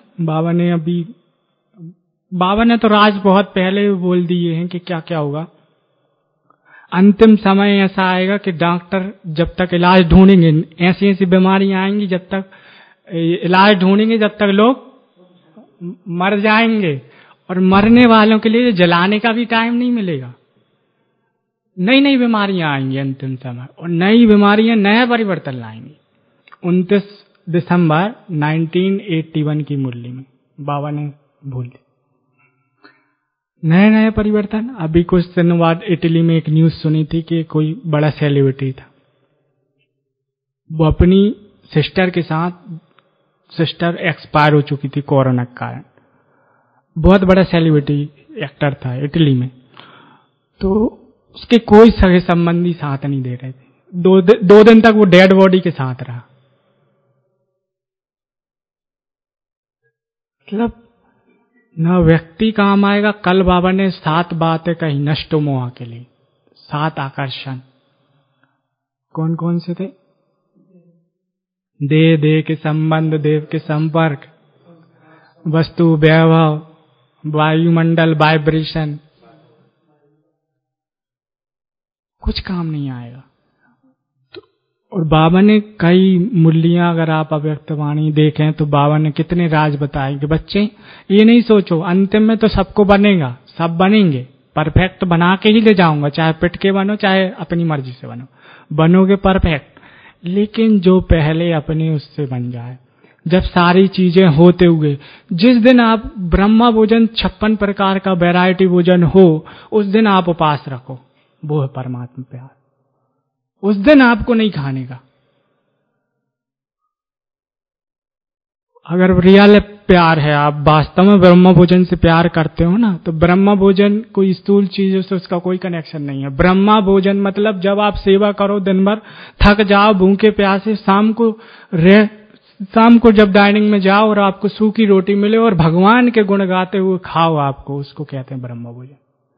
बाबा ने तो राज बहुत पहले बोल दिए हैं कि क्या क्या होगा। अंतिम समय ऐसा आएगा कि डॉक्टर जब तक इलाज ढूंढेंगे, ऐसी ऐसी बीमारियां आएंगी जब तक इलाज ढूंढेंगे, जब तक लोग मर जाएंगे, और मरने वालों के लिए जलाने का भी टाइम नहीं मिलेगा। नई नई बीमारियां आएंगी अंतिम समय, और नई बीमारियां नया परिवर्तन लाएंगी। 29 दिसंबर 1981 की मुरली में बाबा ने बोल दी नए नए परिवर्तन। अभी कुछ दिन बाद इटली में एक न्यूज सुनी थी कि कोई बड़ा सेलिब्रिटी था, वो अपनी सिस्टर के साथ, सिस्टर एक्सपायर हो चुकी थी कोरोना के कारण, बहुत बड़ा सेलिब्रिटी एक्टर था इटली में, तो उसके कोई सगे संबंधी साथ नहीं दे रहे थे। 2 दिन तक वो डेड बॉडी के साथ रहा। मतलब न व्यक्ति काम आएगा। कल बाबा ने 7 बातें कही नष्ट मोह के लिए, 7 आकर्षण। कौन कौन से थे? देह के संबंध, देव के संपर्क, वस्तु वैभव, वायुमंडल वाइब्रेशन, कुछ काम नहीं आएगा। और बाबा ने कई मुरलियां, अगर आप अव्यक्तवाणी देखें तो बाबा ने कितने राज बताए कि बच्चे ये नहीं सोचो अंतिम में तो सबको बनेगा, सब बनेंगे, परफेक्ट बना के ही ले जाऊंगा, चाहे पिट के बनो चाहे अपनी मर्जी से बनो, बनोगे परफेक्ट। लेकिन जो पहले अपने उससे बन जाए, जब सारी चीजें होते हुए, जिस दिन आप ब्रह्मा भोजन 56 प्रकार का वैरायटी भोजन हो, उस दिन आप उपास रखो। वो है परमात्मा प्यार। उस दिन आपको नहीं खाने का। अगर रियल प्यार है, आप वास्तव में ब्रह्म भोजन से प्यार करते हो ना, तो ब्रह्म भोजन कोई स्थूल चीज से उसका कोई कनेक्शन नहीं है। ब्रह्म भोजन मतलब जब आप सेवा करो, दिन भर थक जाओ भूखे प्यासे, शाम को जब डाइनिंग में जाओ और आपको सूखी रोटी मिले और भगवान के गुण गाते हुए खाओ आपको, उसको कहते हैं ब्रह्म भोजन।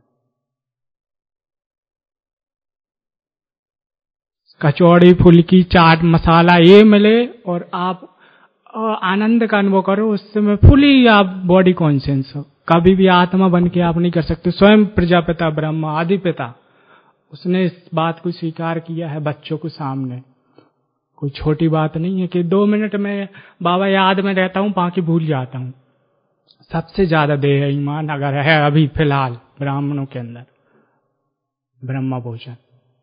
कचौड़ी, फुल्की, चाट मसाला ये मिले और आप आनंद का अनुभव करो, उससे में फुली आप बॉडी कॉन्शियस हो। कभी भी आत्मा बन के आप नहीं कर सकते। स्वयं प्रजापिता ब्रह्म आदि पिता, उसने इस बात को स्वीकार किया है बच्चों को सामने। कोई छोटी बात नहीं है कि 2 मिनट में बाबा याद में रहता हूं, बाकी भूल जाता हूं। सबसे ज्यादा देह ईमान अगर है अभी फिलहाल ब्राह्मणों के अंदर, ब्रह्म भोजन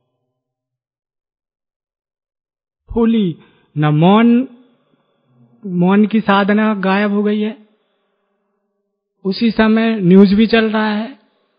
फुली न। मौन की साधना गायब हो गई है। उसी समय न्यूज भी चल रहा है।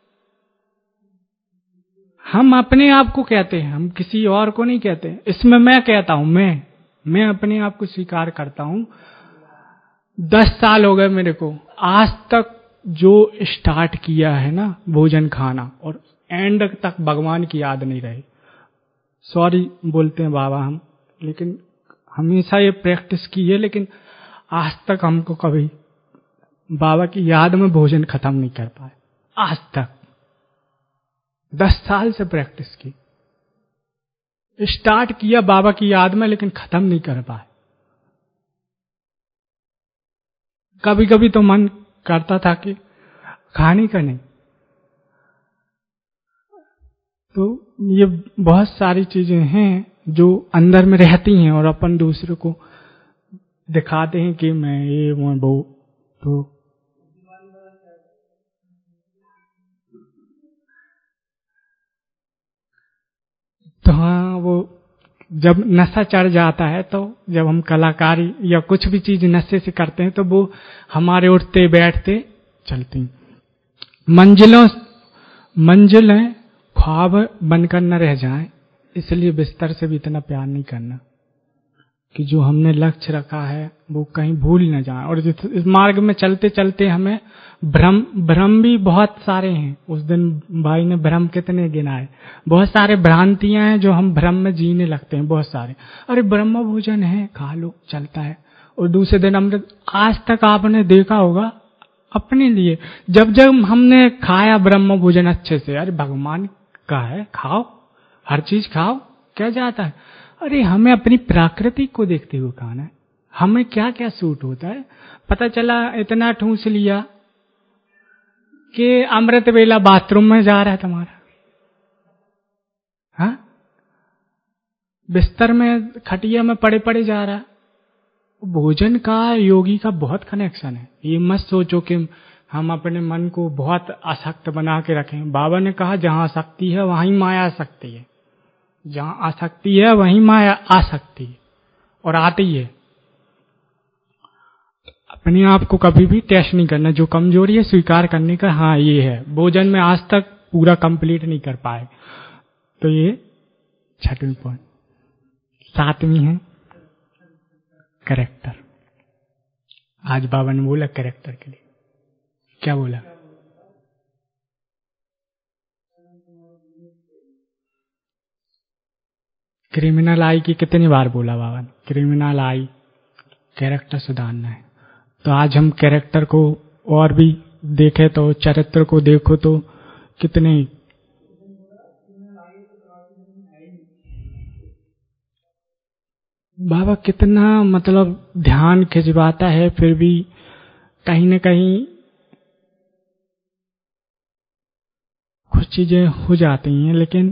हम अपने आप को कहते हैं, हम किसी और को नहीं कहते। इसमें मैं कहता हूं, मैं अपने आप को स्वीकार करता हूं। 10 साल हो गए मेरे को, आज तक जो स्टार्ट किया है ना भोजन खाना, और एंड तक भगवान की याद नहीं रही। सॉरी बोलते हैं बाबा हम, लेकिन हमेशा ये प्रैक्टिस की है, लेकिन आज तक हमको कभी बाबा की याद में भोजन खत्म नहीं कर पाए। आज तक 10 साल से प्रैक्टिस की, स्टार्ट किया बाबा की याद में, लेकिन खत्म नहीं कर पाए। कभी कभी तो मन करता था कि खाने का नहीं। तो ये बहुत सारी चीजें हैं जो अंदर में रहती हैं और अपन दूसरे को दिखाते हैं कि मैं ये वो। तो हाँ, वो जब नशा चढ़ जाता है, तो जब हम कलाकारी या कुछ भी चीज नशे से करते हैं, तो वो हमारे उठते बैठते चलती मंजिलें ख्वाब बनकर न रह जाएं। इसलिए बिस्तर से भी इतना प्यार नहीं करना कि जो हमने लक्ष्य रखा है वो कहीं भूल न जाए। और इस मार्ग में चलते चलते हमें भ्रम भी बहुत सारे हैं। उस दिन भाई ने भ्रम कितने गिनाए। बहुत सारे भ्रांतियां हैं जो हम भ्रम में जीने लगते हैं, बहुत सारे। अरे ब्रह्म भोजन है, खा लो, चलता है। और दूसरे दिन अमृत। आज तक आपने देखा होगा अपने लिए, जब जब हमने खाया ब्रह्म भोजन अच्छे से, अरे भगवान का है, खाओ, हर चीज खाओ, क्या जाता है। अरे हमें अपनी प्रकृति को देखते हुए खाना है, हमें क्या क्या सूट होता है। पता चला इतना ठूस लिया कि अमृत वेला बाथरूम में जा रहा है तुम्हारा, हाँ, बिस्तर में खटिया में पड़े पड़े जा रहा है। भोजन का योगी का बहुत कनेक्शन है। ये मत सोचो कि हम अपने मन को बहुत आसक्त बना के रखें। बाबा ने कहा जहां आसक्ति है वहीं माया आ सकती है, जहां आसक्ति है वहीं माया आ सकती है और आती है। अपने आप को कभी भी टेस्ट नहीं करना। जो कमजोरी है स्वीकार करने का, हाँ ये है, भोजन में आज तक पूरा कंप्लीट नहीं कर पाए। तो ये 6वीं पॉइंट। 7वीं है कैरेक्टर। आज बाबा ने बोला कैरेक्टर के लिए क्या बोला? क्रिमिनल आई की कितनी बार बोला बाबा ने? क्रिमिनल आई, कैरेक्टर सुधारना है। तो आज हम कैरेक्टर को और भी देखें तो, चरित्र को देखो तो कितने बाबा कितना मतलब ध्यान खिंचवाता है, फिर भी कहीं न कहीं कुछ चीजें हो जाती हैं। लेकिन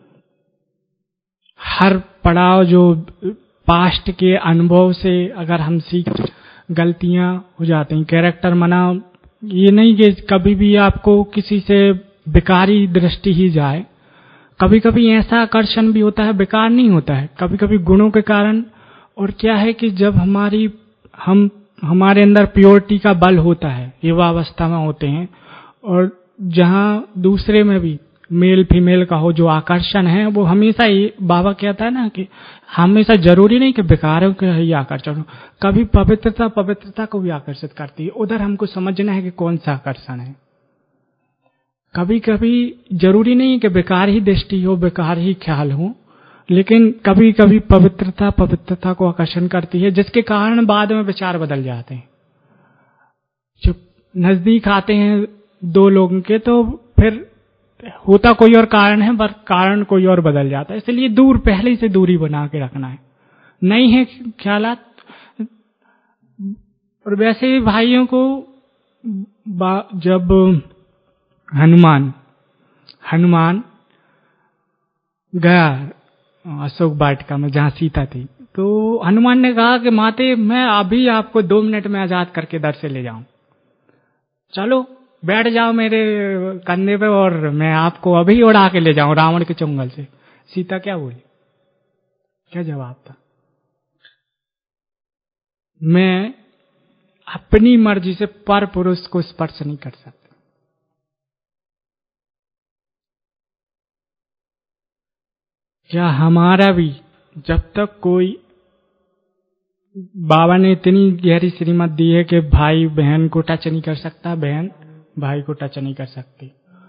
हर पड़ाव जो पास्ट के अनुभव से अगर हम सीख, गलतियां हो जाती हैं। कैरेक्टर मना ये नहीं कि कभी भी आपको किसी से बेकारी दृष्टि ही जाए। कभी कभी ऐसा आकर्षण भी होता है, बेकार नहीं होता है, कभी कभी गुणों के कारण। और क्या है कि जब हमारे अंदर प्योरिटी का बल होता है, युवावस्था में होते हैं, और जहां दूसरे में भी मेल फीमेल का हो जो आकर्षण है वो हमेशा ही, बाबा कहता है ना कि हमेशा जरूरी नहीं कि विकारों के ही आकर्षण हो, कभी पवित्रता को भी आकर्षित करती है। उधर हमको समझना है कि कौन सा आकर्षण है। कभी कभी जरूरी नहीं कि बेकार ही दृष्टि हो, बेकार ही ख्याल हो, लेकिन कभी कभी पवित्रता को आकर्षण करती है, जिसके कारण बाद में विचार बदल जाते हैं। जब नजदीक आते हैं दो लोगों के तो फिर होता कोई और कारण है, पर कारण कोई और बदल जाता है। इसलिए दूर, पहले से दूरी बना के रखना है, नहीं है ख्यालात। और वैसे भी भाइयों को जब हनुमान गया अशोक वाटिका में जहां सीता थी, तो हनुमान ने कहा कि माते मैं अभी आपको 2 मिनट में आजाद करके दर से ले जाऊं, चलो बैठ जाओ मेरे कंधे पे और मैं आपको अभी उड़ा के ले जाऊं रावण के चंगुल से। सीता क्या बोली, क्या जवाब था? मैं अपनी मर्जी से पर पुरुष को स्पर्श नहीं कर सकती। क्या हमारा भी जब तक कोई, बाबा ने इतनी गहरी श्रीमत दी है कि भाई बहन को टच नहीं कर सकता, बहन भाई को टच नहीं कर सकती।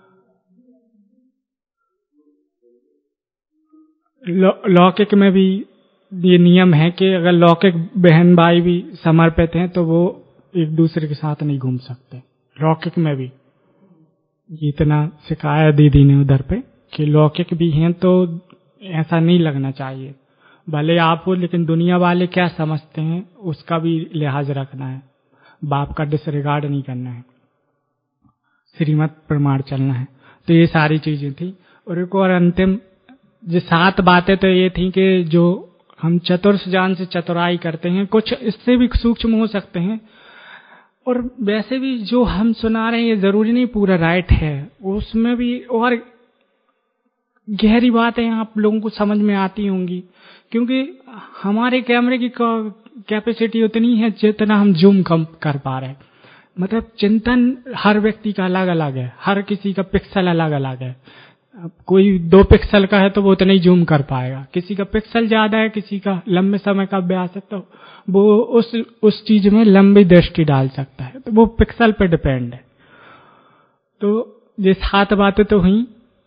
लौकिक में भी ये नियम है कि अगर लौकिक बहन भाई भी समर्पित हैं तो वो एक दूसरे के साथ नहीं घूम सकते। लौकिक में भी इतना सिखाया दीदी ने उधर पे कि लौकिक भी हैं तो ऐसा नहीं लगना चाहिए, भले आप हो, लेकिन दुनिया वाले क्या समझते हैं उसका भी लिहाज रखना है, बाप का डिसरिगार्ड नहीं करना है, श्रीमत प्रमाण चलना है। तो ये सारी चीजें थी। और एक और अंतिम जो 7 बातें तो ये थी कि जो हम चतुर्थ ज्ञान से चतुराई करते हैं, कुछ इससे भी सूक्ष्म हो सकते हैं, और वैसे भी जो हम सुना रहे हैं ये जरूरी नहीं पूरा राइट है, उसमें भी और गहरी बातें आप लोगों को समझ में आती होंगी, क्योंकि हमारे कैमरे की कैपेसिटी उतनी है जितना हम जूम कम कर पा रहे हैं। मतलब चिंतन हर व्यक्ति का अलग अलग है, हर किसी का पिक्सल अलग अलग है। कोई 2 पिक्सल का है तो वो उतना ही जूम कर पाएगा, किसी का पिक्सल ज्यादा है, किसी का लंबे समय का अभ्यास है तो वो उस चीज में लंबी दृष्टि डाल सकता है, तो वो पिक्सल पे डिपेंड है। तो ये 7 बातें तो हुई।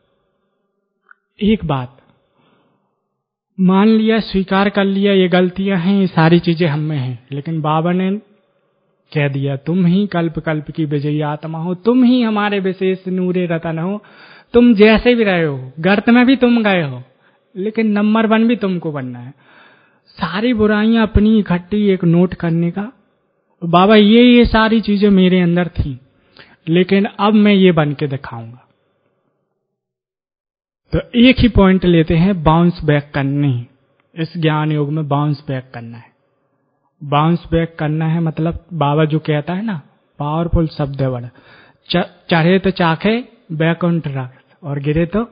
एक बात मान लिया, स्वीकार कर लिया ये गलतियां हैं, ये सारी चीजें हम में हैं, लेकिन बाबा ने कह दिया तुम ही कल्प कल्प की विजयी आत्मा हो, तुम ही हमारे विशेष नूरे रतन हो, तुम जैसे भी रहे हो, गर्त में भी तुम गए हो, लेकिन नंबर 1 भी तुमको बनना है। सारी बुराइयां अपनी इकट्ठी एक नोट करने का, बाबा ये सारी चीजें मेरे अंदर थी, लेकिन अब मैं ये बन के दिखाऊंगा। तो एक ही पॉइंट लेते हैं, बाउंस बैक करनी। इस ज्ञान योग में बाउंस बैक करना है। बाउंस बैक करना है मतलब बाबा जो कहता है ना, पावरफुल शब्द है बड़ा, चढ़े तो चाखे बैकुंठ रख, और गिरे तो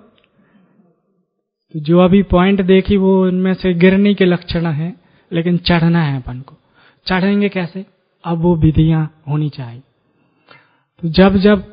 जो अभी पॉइंट देखी वो उनमें से गिरने के लक्षण है, लेकिन चढ़ना है अपन को। चढ़ेंगे कैसे? अब वो विधियां होनी चाहिए। तो जब जब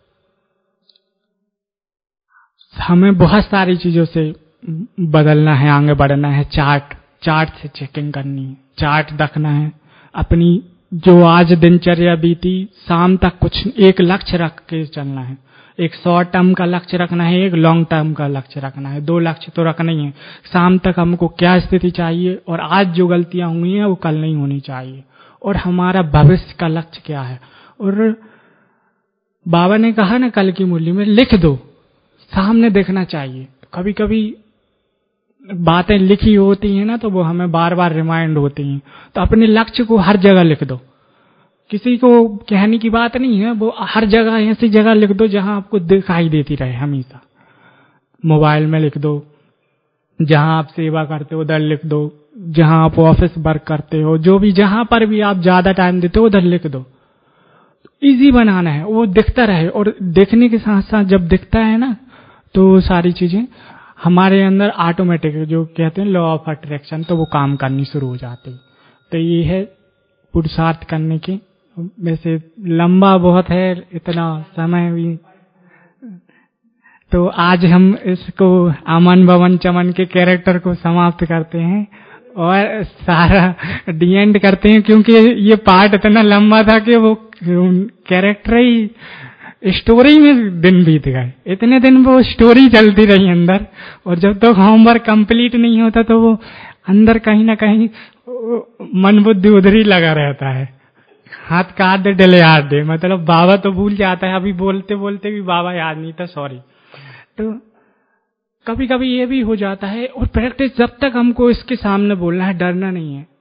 हमें बहुत सारी चीजों से बदलना है, आगे बढ़ना है, चार्ट से चेकिंग करनी है, चार्ट रखना है अपनी, जो आज दिनचर्या बीती शाम तक कुछ एक लक्ष्य रख के चलना है। एक शॉर्ट टर्म का लक्ष्य रखना है, एक लॉन्ग टर्म का लक्ष्य रखना है, 2 लक्ष्य तो रखना ही है। शाम तक हमको क्या स्थिति चाहिए, और आज जो गलतियां हुई हैं वो कल नहीं होनी चाहिए, और हमारा भविष्य का लक्ष्य क्या है। और बाबा ने कहा ना कल की मुरली में, लिख दो, सामने देखना चाहिए। कभी कभी बातें लिखी होती हैं ना तो वो हमें बार बार रिमाइंड होती हैं, तो अपने लक्ष्य को हर जगह लिख दो। किसी को कहने की बात नहीं है, वो हर जगह ऐसी जगह लिख दो जहां आपको दिखाई देती रहे हमेशा। मोबाइल में लिख दो, जहां आप सेवा करते हो उधर लिख दो, जहां आप ऑफिस वर्क करते हो, जो भी जहां पर भी आप ज्यादा टाइम देते हो उधर लिख दो। इजी बनाना है, वो दिखता रहे, और देखने के साथ साथ जब दिखता है ना तो सारी चीजें हमारे अंदर ऑटोमेटिक, जो कहते हैं लॉ ऑफ अट्रैक्शन, तो वो काम करनी शुरू हो जाती। तो ये है पुरुषार्थ करने की। वैसे लंबा बहुत है, इतना समय भी तो आज हम इसको अमन भवन चमन के कैरेक्टर को समाप्त करते हैं और सारा डी एंड करते हैं, क्योंकि ये पार्ट इतना लंबा था कि वो कैरेक्टर ही स्टोरी में दिन बीत गए। इतने दिन वो स्टोरी चलती रही अंदर, और जब तक होमवर्क कंप्लीट नहीं होता तो वो अंदर कहीं ना कहीं मन बुद्धि उधर ही लगा रहता है। हाथ काट दे डले याद दे, मतलब बाबा तो भूल जाता है, अभी बोलते बोलते भी बाबा याद नहीं था, सॉरी। तो कभी कभी ये भी हो जाता है। और प्रैक्टिस, जब तक हमको इसके सामने बोलना है, डरना नहीं है,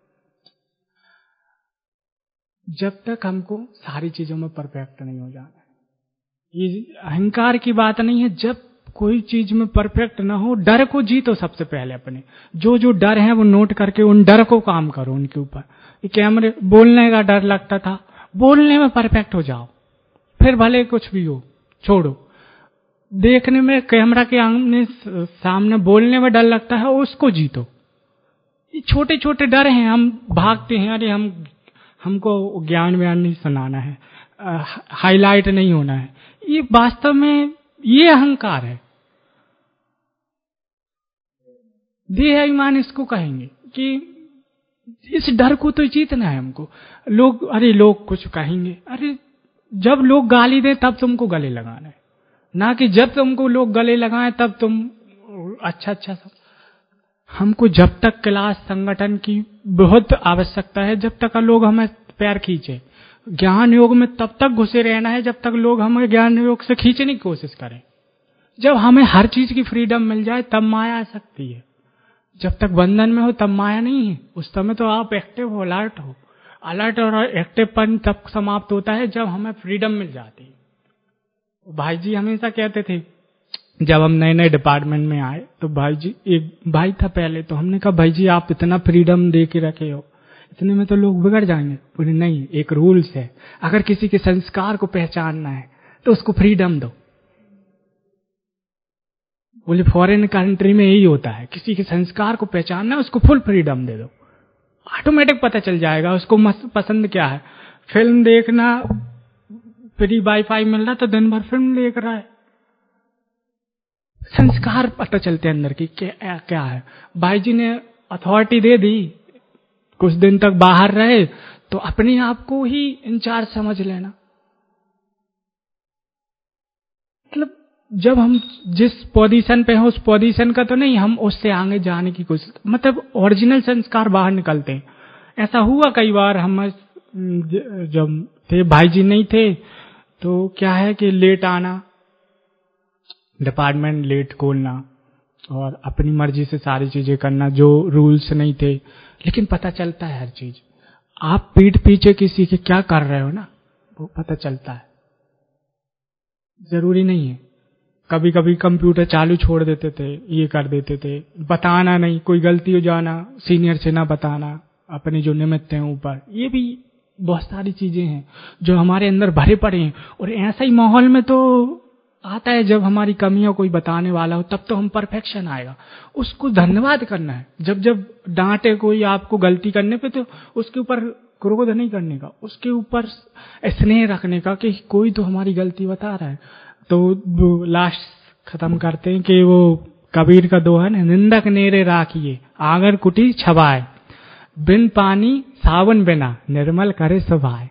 जब तक हमको सारी चीजों में परफेक्ट नहीं हो जाना है। ये अहंकार की बात नहीं है, जब कोई चीज में परफेक्ट ना हो, डर को जीतो सबसे पहले। अपने जो जो डर है वो नोट करके उन डर को काम करो, उनके ऊपर। कैमरे बोलने का डर लगता था, बोलने में परफेक्ट हो जाओ, फिर भले कुछ भी हो छोड़ो। देखने में कैमरा के आमने सामने बोलने में डर लगता है, उसको जीतो। ये छोटे छोटे डर हैं, हम भागते हैं, अरे हमको ज्ञान व्यान नहीं सुनाना है, हाईलाइट नहीं होना है। ये वास्तव में ये अहंकार है, देहाभिमान इसको कहेंगे कि इस डर को तो जीतना है हमको। लोग कुछ कहेंगे, अरे जब लोग गाली दें तब तुमको गले लगाना है, ना कि जब तुमको लोग गले लगाएं तब तुम अच्छा सब। हमको जब तक क्लास संगठन की बहुत आवश्यकता है, जब तक लोग हमें पैर खींचे। ज्ञान योग में तब तक घुसे रहना है जब तक लोग हमें ज्ञान योग से खींचने की कोशिश करें। जब हमें हर चीज की फ्रीडम मिल जाए तब माया आ सकती है। जब तक बंधन में हो तब माया नहीं है। उस समय तो आप एक्टिव हो, अलर्ट हो। अलर्ट और एक्टिवपन तब समाप्त होता है जब हमें फ्रीडम मिल जाती है। भाई जी हमेशा कहते थे, जब हम नए नए डिपार्टमेंट में आए तो भाई जी, एक भाई था पहले, तो हमने कहा भाई जी आप इतना फ्रीडम दे के रखे हो, इतने में तो लोग बिगड़ जाएंगे। बोले नहीं, एक रूल्स है, अगर किसी के संस्कार को पहचानना है तो उसको फ्रीडम दो। बोले फॉरेन कंट्री में यही होता है, किसी के संस्कार को पहचानना है उसको फुल फ्रीडम दे दो, ऑटोमेटिक पता चल जाएगा उसको पसंद क्या है। फिल्म देखना, फ्री वाईफाई मिल रहा तो दिन भर फिल्म देख रहा है। संस्कार पता चलते अंदर की क्या है। भाई जी ने अथॉरिटी दे दी, कुछ दिन तक बाहर रहे तो अपने आप को ही इंचार्ज समझ लेना। मतलब जब हम जिस पोजीशन पे हो उस पोजीशन का तो नहीं, हम उससे आगे जाने की कोशिश, मतलब ओरिजिनल संस्कार बाहर निकलते हैं। ऐसा हुआ कई बार। हम जब थे, भाई जी नहीं थे, तो क्या है कि लेट आना, डिपार्टमेंट लेट खोलना और अपनी मर्जी से सारी चीजें करना, जो रूल्स नहीं थे। लेकिन पता चलता है हर चीज। आप पीठ पीछे किसी के क्या कर रहे हो ना, वो पता चलता है। जरूरी नहीं है। कभी कभी कंप्यूटर चालू छोड़ देते थे, ये कर देते थे, बताना नहीं, कोई गलती हो जाना सीनियर से ना बताना, अपने जो निमित्त हैं ऊपर। ये भी बहुत सारी चीजें हैं जो हमारे अंदर भरे पड़े हैं। और ऐसा ही माहौल में तो आता है जब हमारी कमियां कोई बताने वाला हो, तब तो हम परफेक्शन आएगा। उसको धन्यवाद करना है। जब जब डांटे कोई आपको गलती करने पे, तो उसके ऊपर क्रोध नहीं करने का, उसके ऊपर स्नेह रखने का कि कोई तो हमारी गलती बता रहा है। तो लास्ट खत्म करते हैं कि वो कबीर का दोहा है, निंदक नेरे राखिए आंगन कुटी छबाए, बिन पानी सावन बिना निर्मल करे सुभाए।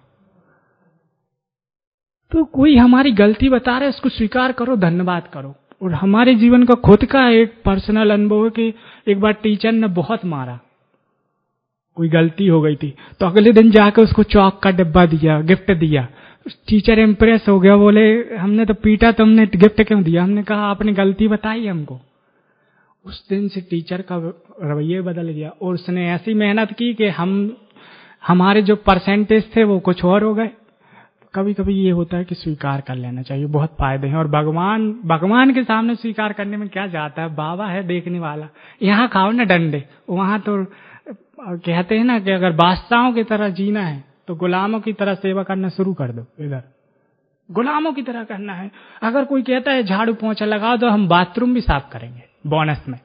तो कोई हमारी गलती बता रहा है, उसको स्वीकार करो, धन्यवाद करो। और हमारे जीवन का खुद का एक पर्सनल अनुभव है कि एक बार टीचर ने बहुत मारा, कोई गलती हो गई थी, तो अगले दिन जाकर उसको चौक का डिब्बा दिया, गिफ्ट दिया। टीचर इम्प्रेस हो गया, बोले हमने तो पीटा, तुमने गिफ्ट क्यों दिया? हमने कहा आपने गलती बताई हमको। उस दिन से टीचर का रवैया बदल गया और उसने ऐसी मेहनत की कि हमारे जो परसेंटेज थे वो कुछ और हो गए। कभी कभी ये होता है कि स्वीकार कर लेना चाहिए, बहुत फायदे हैं। और भगवान के सामने स्वीकार करने में क्या जाता है, बाबा है देखने वाला। यहाँ खाओ ना डंडे, वहां तो कहते हैं ना कि अगर बादशाहों की तरह जीना है तो गुलामों की तरह सेवा करना शुरू कर दो। इधर गुलामों की तरह करना है। अगर कोई कहता है झाड़ू पोंछा लगा दो, हम बाथरूम भी साफ करेंगे बोनस में।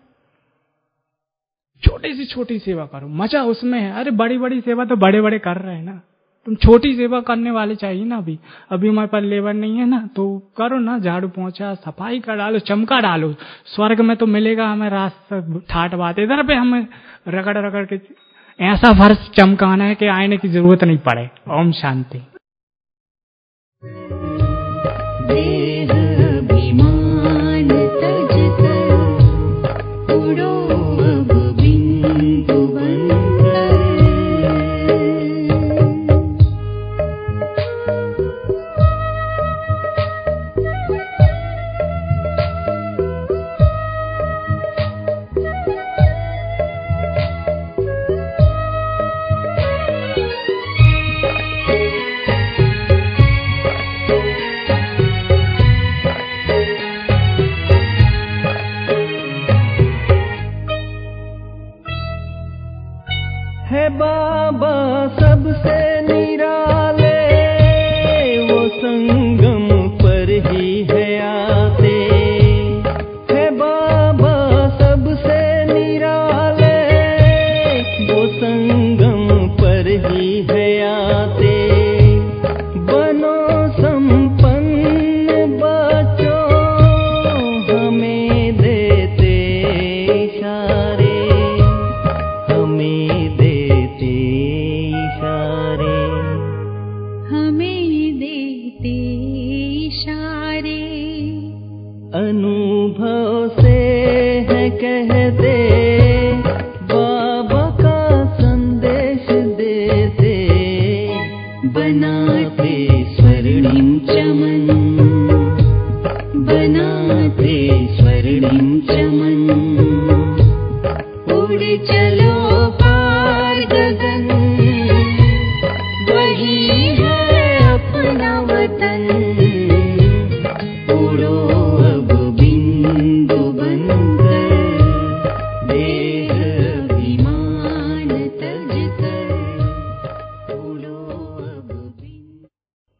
छोटी सी छोटी सेवा करो, मजा उसमें है। अरे बड़ी बड़ी सेवा तो बड़े बड़े कर रहे हैं ना, तुम छोटी सेवा करने वाले चाहिए ना। अभी हमारे पास लेबर नहीं है ना, तो करो ना, झाड़ू पोंछा सफाई कर डालो, चमका डालो। स्वर्ग में तो मिलेगा हमें रास्ता ठाट बात, इधर पे हमें रगड़ रगड़ के ऐसा फर्श चमकाना है कि आने की जरूरत नहीं पड़े। ओम शांति। देह अभिमान तज कर उड़ो अब बिंदु बनकर। है बाबा सबसे निराले, वो संगम पर ही है आते। है बाबा सबसे निराले, वो संगम पर ही है आते। बनो संपन्न बच्चों, हमें देते इशारे, हमें देते इशारे, हमें देते इशारे। अनुभव से है कहते, बाबा का संदेश देते। बनाते स्वर्णिम चमन, बनाते स्वर्णिम चमन।